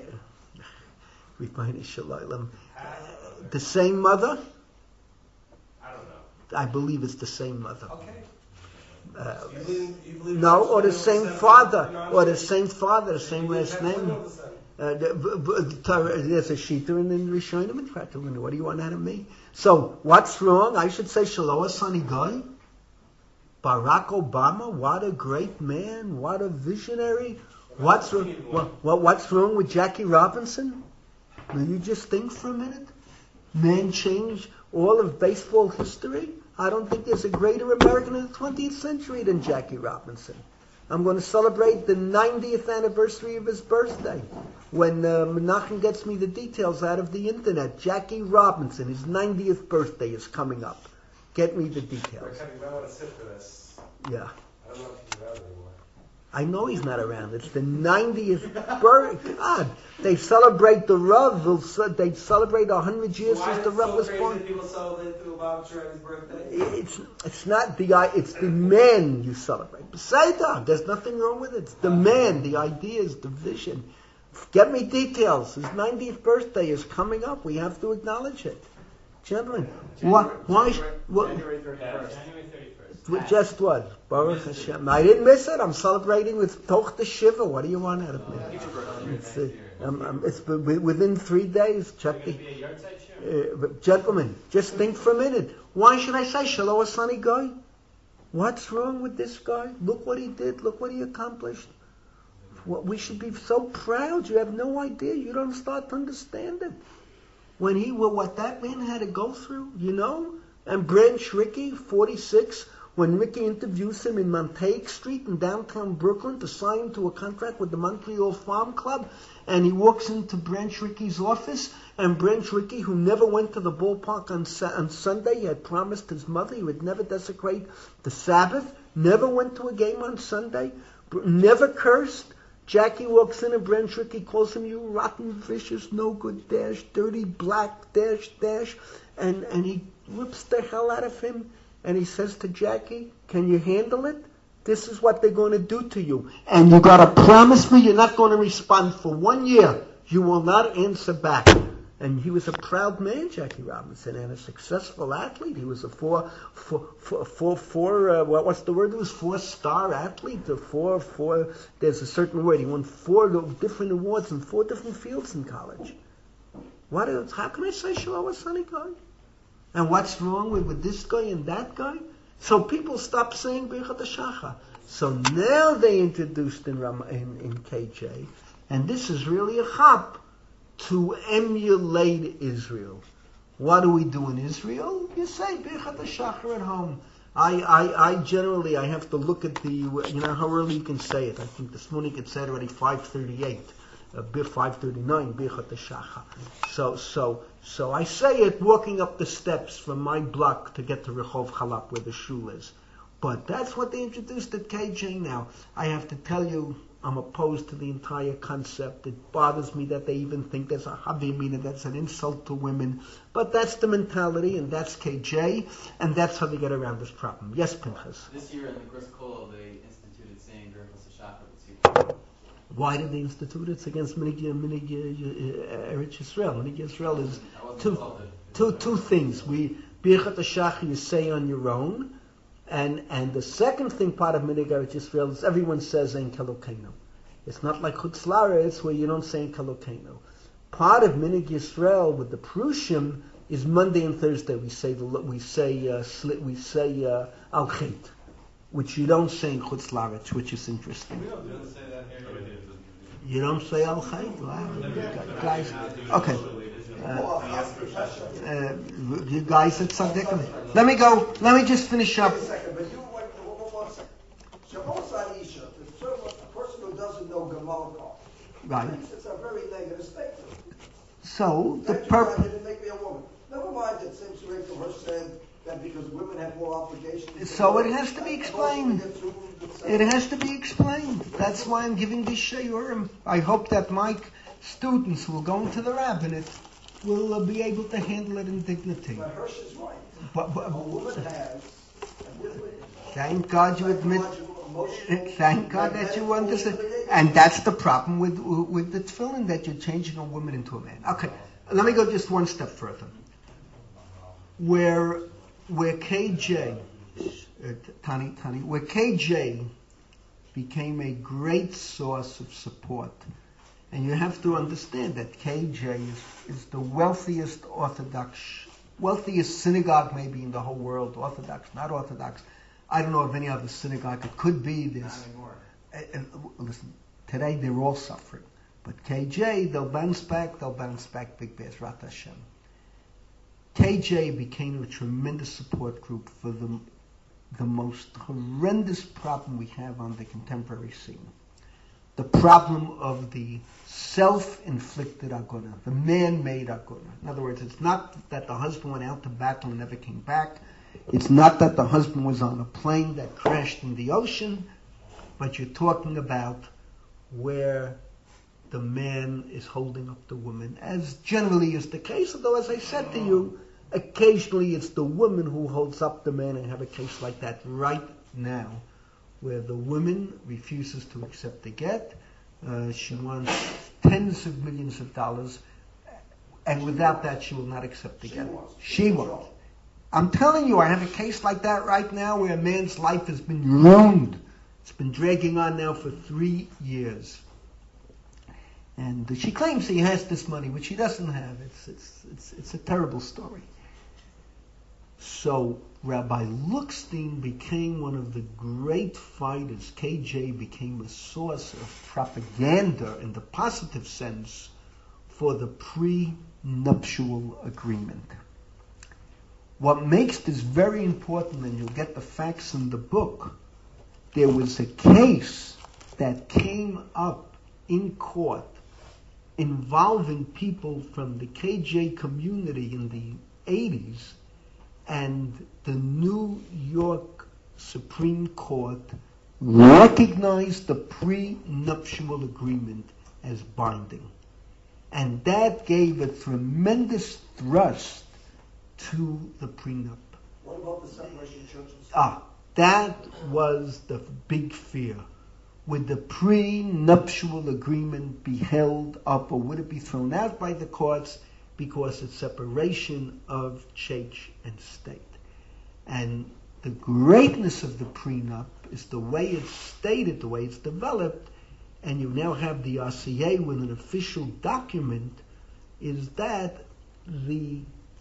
The same mother? I don't know. I believe it's the same mother. Okay. You believe No, or the same father, the same last name. There's a shita in the Rishonim and Kratom. What do you want out of me? So, what's wrong? I should say Shelo Asani Goy. Barack Obama, what a great man, what a visionary. What's wrong with Jackie Robinson? Will you just think for a minute? Man changed all of baseball history. I don't think there's a greater American in the 20th century than Jackie Robinson. I'm going to celebrate the 90th anniversary of his birthday. When Menachem gets me the details out of the internet, Jackie Robinson, his 90th birthday is coming up. Get me the details. You might want to sit for this. Yeah. I don't know if he's around anymore. I know he's not around. It's the 90th birth. God, they celebrate the Rav. They celebrate 100 years Why since is the it Rav so was crazy born. that people celebrate the Lubavitcher on his birthday? It's not it's the man you celebrate. Besides that, there's nothing wrong with it. It's the man, the ideas, the vision. Get me details. His 90th birthday is coming up. We have to acknowledge it. Gentlemen, why? January 31st. January 31st. Just what? Baruch Hashem. I didn't miss it. I'm celebrating with Tochter Shiva. What do you want out of me? It's within 3 days. Check Going to be a yard site show? Gentlemen, just think for a minute. Why should I say Shalom Asani guy? What's wrong with this guy? Look what he did. Look what he accomplished. We should be so proud. You have no idea. You don't start to understand it. What that man had to go through, you know? And Branch Rickey, 46, when Rickey interviews him in Montague Street in downtown Brooklyn to sign him to a contract with the Montreal Farm Club, and he walks into Branch Rickey's office, and Branch Rickey, who never went to the ballpark on Sunday, he had promised his mother he would never desecrate the Sabbath, never went to a game on Sunday, never cursed. Jackie walks in and Branch Rickey calls him, you rotten, vicious, no good, dash, dirty, black, dash, dash, and he rips the hell out of him, and he says to Jackie, can you handle it? This is what they're going to do to you. And you got to promise me you're not going to respond for 1 year. You will not answer back. And he was a proud man, Jackie Robinson, and a successful athlete. He was a what's the word? It was 4-star athlete. There's a certain word. He won 4 different awards in 4 different fields in college. How can I say Shalom Asani guy? And what's wrong with this guy and that guy? So people stopped saying Birchat HaShachar. So now they introduced in KJ, and this is really a chap to emulate Israel. What do we do in Israel? You say Birchat HaShachar at home. I generally have to look at how early you can say it. I think this morning it said already 5:38. 5:39, Birchat HaShachar. So I say it walking up the steps from my block to get to Rehov Chalap where the shul is. But that's what they introduced at KJ now. I have to tell you, I'm opposed to the entire concept. It bothers me that they even think there's a Havimina, that's an insult to women. But that's the mentality, and that's KJ, and that's how they get around this problem. Yes, Pinchas? This year in the Gris Kol, they instituted saying Birchas HaShachar. Why did they institute it? It's against Minig Eretz Yisrael. Minig Yisrael is two things. Birchat HaShachar you say on your own, and the second thing, part of Minig Eretz Yisrael, is everyone says Ein Kelokeinu. It's not like Chutz La'aretz where you don't say Ein Kelokeinu. Part of Minig Yisrael with the Prushim is Monday and Thursday. We say Al Chet, which you don't say in Chutz La'aretz, which is interesting. We don't say that here. You don't say Al Chet? Wow. Guys, okay. You guys at Tzaddik. Let me just finish up. Wait a second, but you wait one second. Shabbos Aisha, a person who doesn't know Gemara, Right. thinks it's a very negative statement. So the That purpose. didn't make me a woman. Never mind that Sim Shurei Hirsch said that because women have more obligations. So it has to be explained. It has to be explained. That's why I'm giving these shiurim. I hope that my students who will go into the rabbinate will be able to handle it in dignity. But Hirsch is right. But A woman has. thank God you admit. Thank God that you understand. And that's the problem with the tefillin, that you're changing a woman into a man. Okay, let me go just one step further. Where KJ, Tani, where KJ became a great source of support. And you have to understand that KJ is the wealthiest synagogue maybe in the whole world, Orthodox, not Orthodox. I don't know of any other synagogue. It could be this. Not anymore. And listen, today they're all suffering. But KJ, they'll bounce back big Be'ezrat Hashem. KJ became a tremendous support group for the most horrendous problem we have on the contemporary scene. The problem of the self-inflicted aguna, the man-made aguna. In other words, it's not that the husband went out to battle and never came back. It's not that the husband was on a plane that crashed in the ocean, but you're talking about where the man is holding up the woman, as generally is the case, although as I said to you, occasionally it's the woman who holds up the man. I have a case like that right now, where the woman refuses to accept the get. She wants tens of millions of dollars, and without that she will not accept the get. She wants. I'm telling you, I have a case like that right now where a man's life has been ruined. It's been dragging on now for 3 years. And she claims he has this money, which he doesn't have. It's a terrible story. So Rabbi Lookstein became one of the great fighters. KJ became a source of propaganda in the positive sense for the prenuptial agreement. What makes this very important, and you'll get the facts in the book, there was a case that came up in court involving people from the KJ community in the 80s, and the New York Supreme Court recognized the prenuptial agreement as binding. And that gave a tremendous thrust to the prenup. What about the separation of church and state? That was the big fear. Would the prenuptial agreement be held up, or would it be thrown out by the courts because it's separation of church and state? And the greatness of the prenup is the way it's stated, the way it's developed, and you now have the RCA with an official document, is that the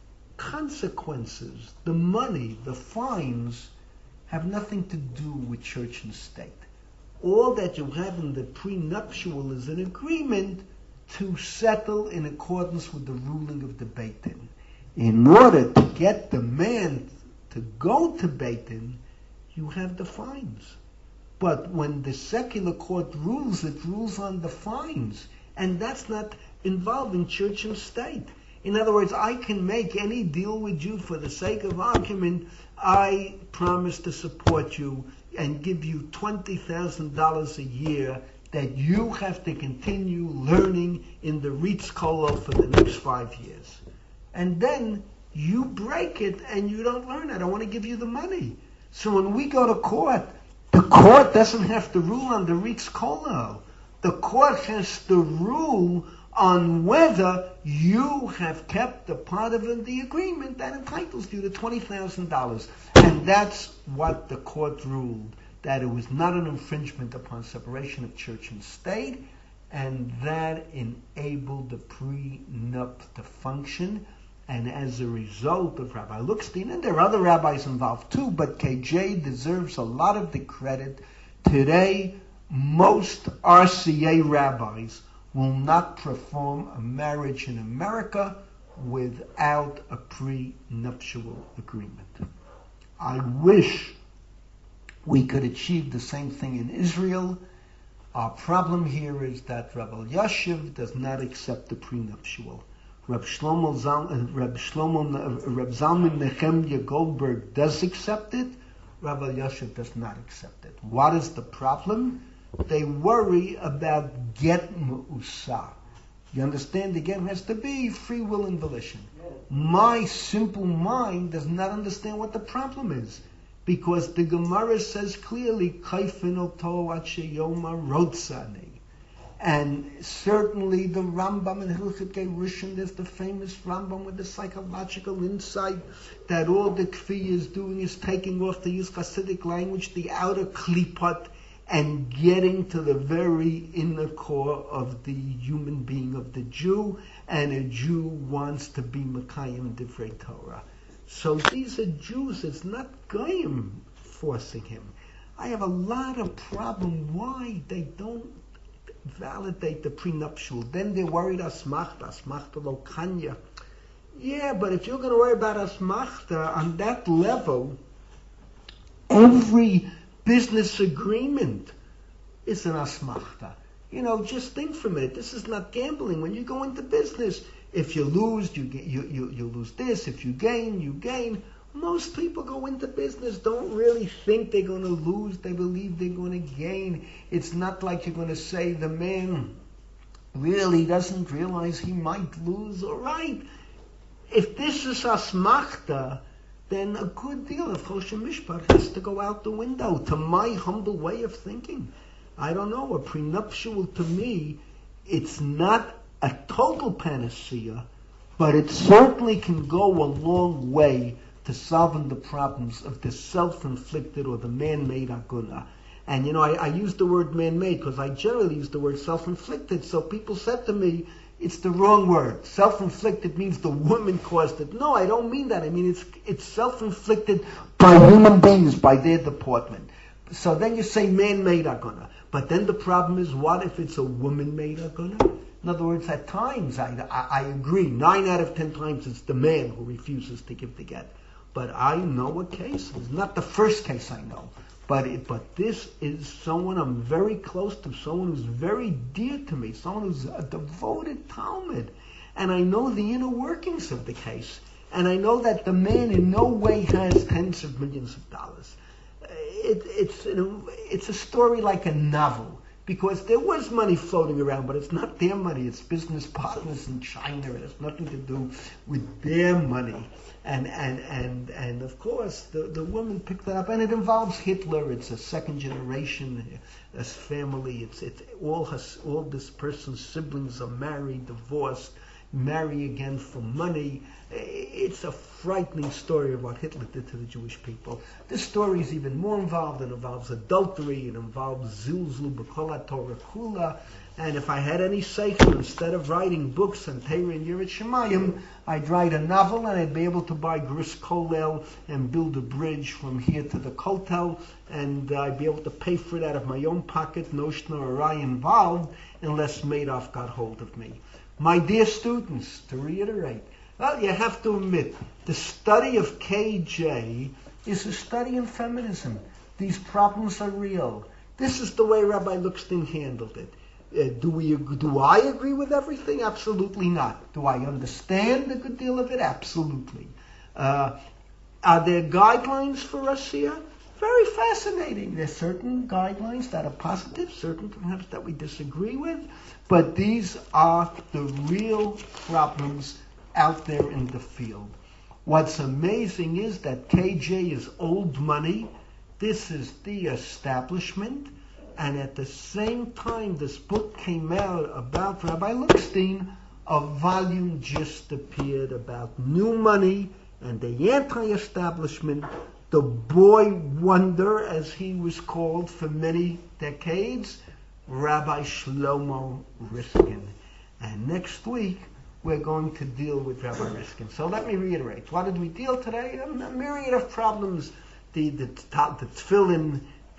consequences, the money, the fines, have nothing to do with church and state. All that you have in the prenuptial is an agreement to settle in accordance with the ruling of the Beit Din. In order to get the man to go to Beit Din, you have the fines. But when the secular court rules, it rules on the fines. And that's not involving church and state. In other words, I can make any deal with you for the sake of argument. I promise to support you and give you $20,000 a year that you have to continue learning in the Ritz Kollel for the next 5 years. And then you break it and you don't learn. I don't want to give you the money. So when we go to court, the court doesn't have to rule on the Ritz Kollel. The court has to rule on whether you have kept the part of the agreement that entitles you to $20,000. And that's what the court ruled, that it was not an infringement upon separation of church and state, and that enabled the prenup to function. And as a result of Rabbi Lookstein, and there are other rabbis involved too, but KJ deserves a lot of the credit. Today, most RCA rabbis will not perform a marriage in America without a prenuptial agreement. I wish we could achieve the same thing in Israel. Our problem here is that Rabbi Yashiv does not accept the prenuptial. Reb Zalman Nehemia Goldberg does accept it. Rabbi Yashiv does not accept it. What is the problem? They worry about get mu'usa. You understand? The get has to be free will and volition. My simple mind does not understand what the problem is, because the Gemara says clearly, "Kaifin oto ad sheyoma rotzani." And certainly the Rambam in Hilchot Gerushin, there's the famous Rambam with the psychological insight that all the Kfi is doing is taking off, to use Hasidic language, the outer klipot, and getting to the very inner core of the human being of the Jew, and a Jew wants to be Mekayim Divrei Torah. So these are Jews, it's not Goyim forcing him. I have a lot of problem why they don't validate the prenuptial. Then they're worried asmachta lo kanya. Yeah, but if you're going to worry about asmachta on that level, every business agreement is an asmachta. You know, just think from it. This is not gambling. When you go into business, if you lose, you lose this. If you gain, you gain. Most people go into business, don't really think they're going to lose. They believe they're going to gain. It's not like you're going to say the man really doesn't realize he might lose. All right. If this is asmachta, then a good deal of Choshen Mishpat has to go out the window, to my humble way of thinking. I don't know, a prenuptial to me, it's not a total panacea, but it certainly can go a long way to solving the problems of the self-inflicted or the man-made aguna. And I use the word man-made because I generally use the word self-inflicted, so people said to me, it's the wrong word. Self-inflicted means the woman caused it. No, I don't mean that. I mean it's self-inflicted by human beings, by their deportment. So then you say man-made aguna. But then the problem is, what if it's a woman-made aguna? In other words, at times, I agree, 9 out of 10 times it's the man who refuses to give the get. But I know a case, it's not the first case I know, but this is someone I'm very close to, someone who's very dear to me, someone who's a devoted Talmud. And I know the inner workings of the case. And I know that the man in no way has tens of millions of dollars. It's a story like a novel, because there was money floating around, but it's not their money. It's business partners in China. It has nothing to do with their money. And of course, the woman picked it up, and it involves Hitler. It's a second generation family. It's all this person's siblings are married, divorced, marry again for money. It's a frightening story of what Hitler did to the Jewish people. This story is even more involved. It involves adultery. It involves zilzul b'kol Torah kula. And if I had any seichel, instead of writing books on Torah and Yirat Shemayim, I'd write a novel, and I'd be able to buy Gris Kolel and build a bridge from here to the Kotel, and I'd be able to pay for it out of my own pocket, no shna or I involved, unless Madoff got hold of me. My dear students, to reiterate, well, you have to admit, the study of KJ is a study in feminism. These problems are real. This is the way Rabbi Lookstein handled it. Do I agree with everything? Absolutely not. Do I understand a good deal of it? Absolutely. Are there guidelines for us here? Very fascinating. There's certain guidelines that are positive, certain perhaps that we disagree with, but these are the real problems out there in the field. What's amazing is that KJ is old money. This is the establishment. And at the same time this book came out about Rabbi Lookstein, a volume just appeared about new money and the anti-establishment, the boy wonder, as he was called for many decades, Rabbi Shlomo Riskin. And next week, we're going to deal with Rabbi Riskin. So let me reiterate. What did we deal today? A myriad of problems. The tefillin,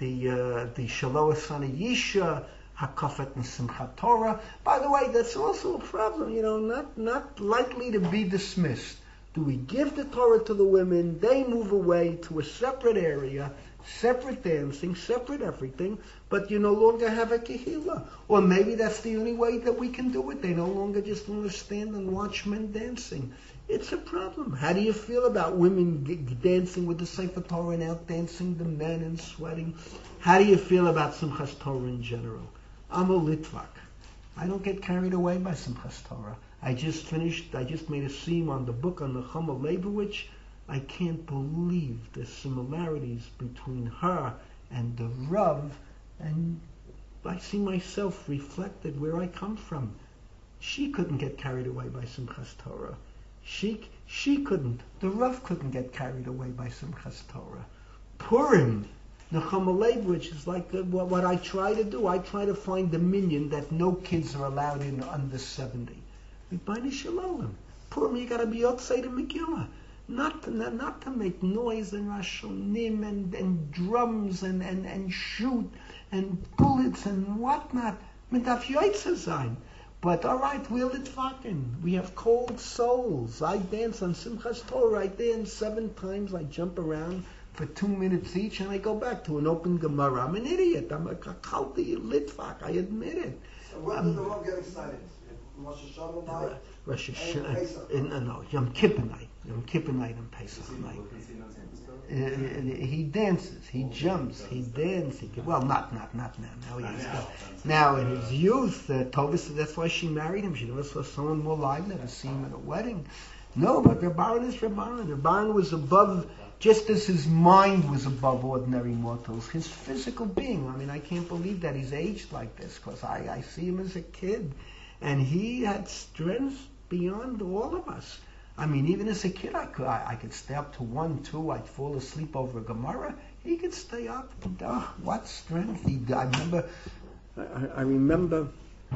the Shaloah Sana Yisha, Hakafet and Simchat Torah. By the way, that's also a problem, not likely to be dismissed. Do we give the Torah to the women? They move away to a separate area, separate dancing, separate everything, but you no longer have a kehillah. Or maybe that's the only way that we can do it. They no longer just want to stand and watch men dancing. It's a problem. How do you feel about women dancing with the Sefer Torah and out dancing the men and sweating? How do you feel about Simchas Torah in general? I'm a Litvak. I don't get carried away by Simchas Torah. I just made a seam on the book on the Chama Leibowitz. I can't believe the similarities between her and the Rav, and I see myself reflected where I come from. She couldn't get carried away by Simchas Torah. She couldn't. The Rav couldn't get carried away by Simchas Torah. Purim, Nechama Leibowitz, is like what I try to do. I try to find the minyan that no kids are allowed in under 70. Rebbeinu Shalom. Purim, you got to be outside the Megillah. Not to make noise and rashonim and drums and shoot and bullets and whatnot. Midaf Yoitza sein. But all right, we're Litvakin. We have cold souls. I dance on Simchas Torah. I dance 7 times. I jump around for 2 minutes each, and I go back to an open Gemara. I'm an idiot. I'm a Chaldean Litvak. I admit it. So when did the Rav get excited? Rosh Hashanah night. Rosh And Pesach. Hashanah, no, Yom Kippur night and Pesach night. He dances, he jumps, he dances. Well, not now. Now in his youth, Tovis, that's why she married him. She never saw someone more lively, never seen him at a wedding. No, but Rabban is Rabban. Rabban was above, just as his mind was above ordinary mortals, his physical being. I mean, I can't believe that he's aged like this, because I see him as a kid. And he had strength beyond all of us. I mean, even as a kid, I could stay up to 1, 2. I'd fall asleep over a Gemara. He could stay up. What strength! I remember.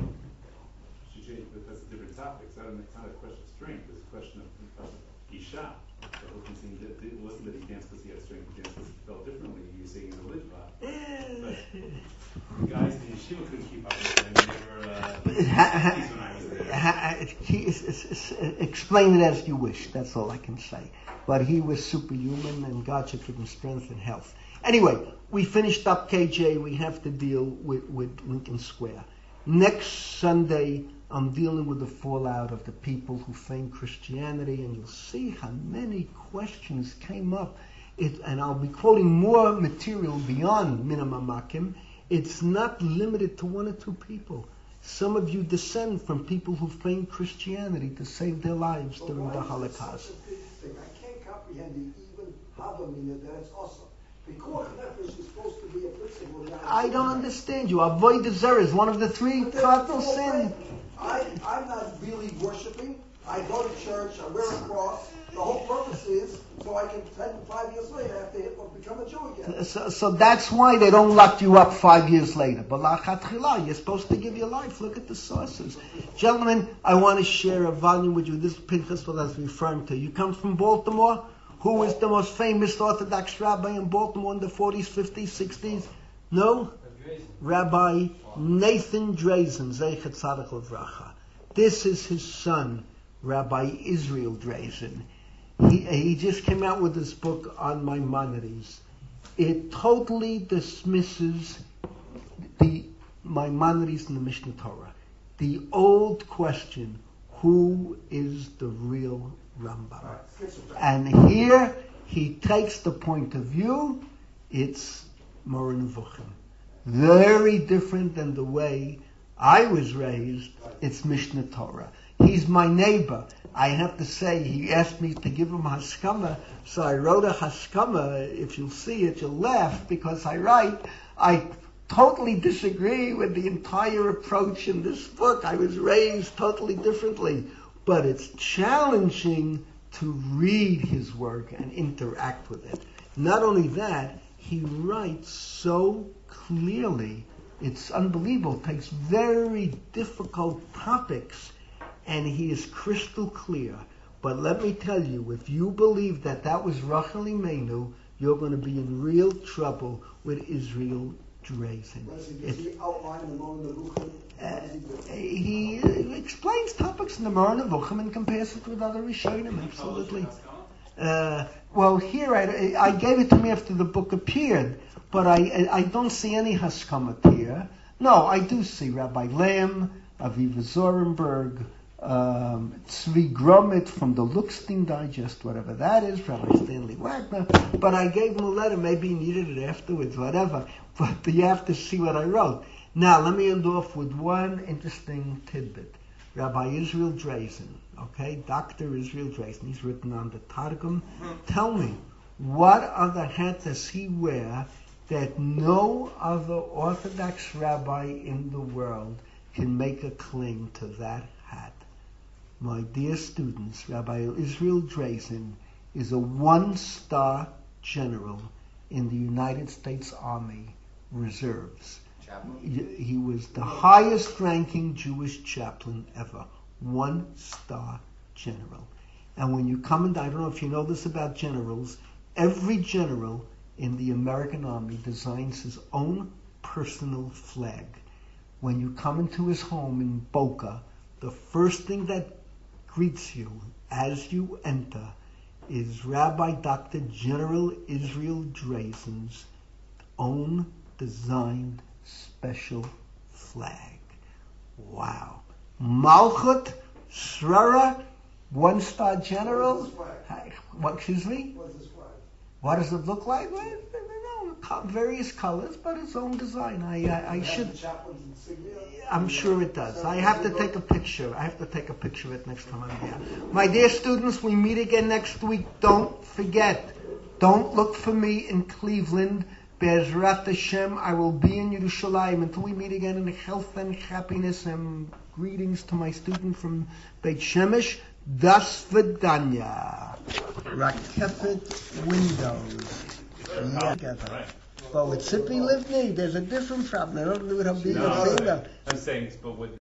But that's a different topic. It's not a question of strength. It's a question of Isha. The whole thing it wasn't that he danced because he had strength. He danced because he felt differently. You say he's a lichva. But guys in yeshiva couldn't keep up with him. They were when I was there. Explain it as you wish. That's all I can say. But he was superhuman, and God should give him strength and health. Anyway, we finished up KJ. We have to deal with Lincoln Square. Next Sunday, I'm dealing with the fallout of the people who feign Christianity, and you'll see how many questions came up. And I'll be quoting more material beyond Minimum Makim. It's not limited to 1 or 2 people. Some of you descend from people who feigned Christianity to save their lives during the Holocaust. I can't comprehend the even Havamina that it's awesome. Because Nefesh is supposed to be a principle. I don't understand you. Avodah Zarah is one of the 3 cardinal sins. I'm not really worshiping. I go to church. I wear a cross. The whole purpose is so I can 5 years later have to become a Jew again. So that's why they don't lock you up 5 years later. But la'chatchila, you're supposed to give your life. Look at the sources. Gentlemen, I want to share a volume with you. This is Pinchas what I was referring to. You come from Baltimore? Who is the most famous Orthodox rabbi in Baltimore in the 40s, 50s, 60s? No? Rabbi Nathan Drazen, Zeichet Tzaddik Livracha. This is his son, Rabbi Israel Drazen. He just came out with this book on Maimonides. It totally dismisses the Maimonides in the Mishnah Torah. The old question, who is the real Rambam? And here he takes the point of view, it's Moreh Nevuchim. Very different than the way I was raised, it's Mishnah Torah. He's my neighbor. I have to say, he asked me to give him Haskama, so I wrote a Haskama. If you'll see it, you'll laugh, because I totally disagree with the entire approach in this book. I was raised totally differently. But it's challenging to read his work and interact with it. Not only that, he writes so clearly, it's unbelievable. Takes very difficult topics, and he is crystal clear. But let me tell you, if you believe that was Rachel Imenu, you're going to be in real trouble with Israel Drazen. Does he outline the Moreh Nevuchim? He explains topics in the Moreh Nevuchim and compares it with other Rishonim, absolutely. Well, here I gave it to me after the book appeared, but I don't see any Haskamat here. No, I do see Rabbi Lamb, Aviva Zorenberg, Tzvi Gromit from the Luxstein Digest, whatever that is, Rabbi Stanley Wagner. But I gave him a letter. Maybe he needed it afterwards, whatever. But you have to see what I wrote. Now, let me end off with one interesting tidbit. Rabbi Israel Drazen, okay, Dr. Israel Drazen, he's written on the Targum. Tell me, what other hat does he wear that no other Orthodox rabbi in the world can make a claim to that hat? My dear students, Rabbi Israel Drazen is a 1-star general in the United States Army Reserves. He was the highest ranking Jewish chaplain ever. 1-star general. And when you come in, I don't know if you know this about generals, every general in the American Army designs his own personal flag. When you come into his home in Boca, the first thing that greets you as you enter is Rabbi Dr. General Israel Drazen's own designed special flag. Wow. Malchut, Srara, 1-star general. What, excuse me? What's his flag? What does it look like? Well, various colors, but its own design. I should. The chaplain's insignia? I'm sure it does. I have to take a picture. I have to take a picture of it next time I'm there. My dear students, we meet again next week. Don't forget. Don't look for me in Cleveland. Be'ezrat Hashem, I will be in Yerushalayim until we meet again in health and happiness. And greetings to my student from Beit Shemesh. Das Vidanya. Rakefet windows. Yeah, together. But with Tzipi Livni, there's a different problem. I don't know what I'm being No, I'm saying, but with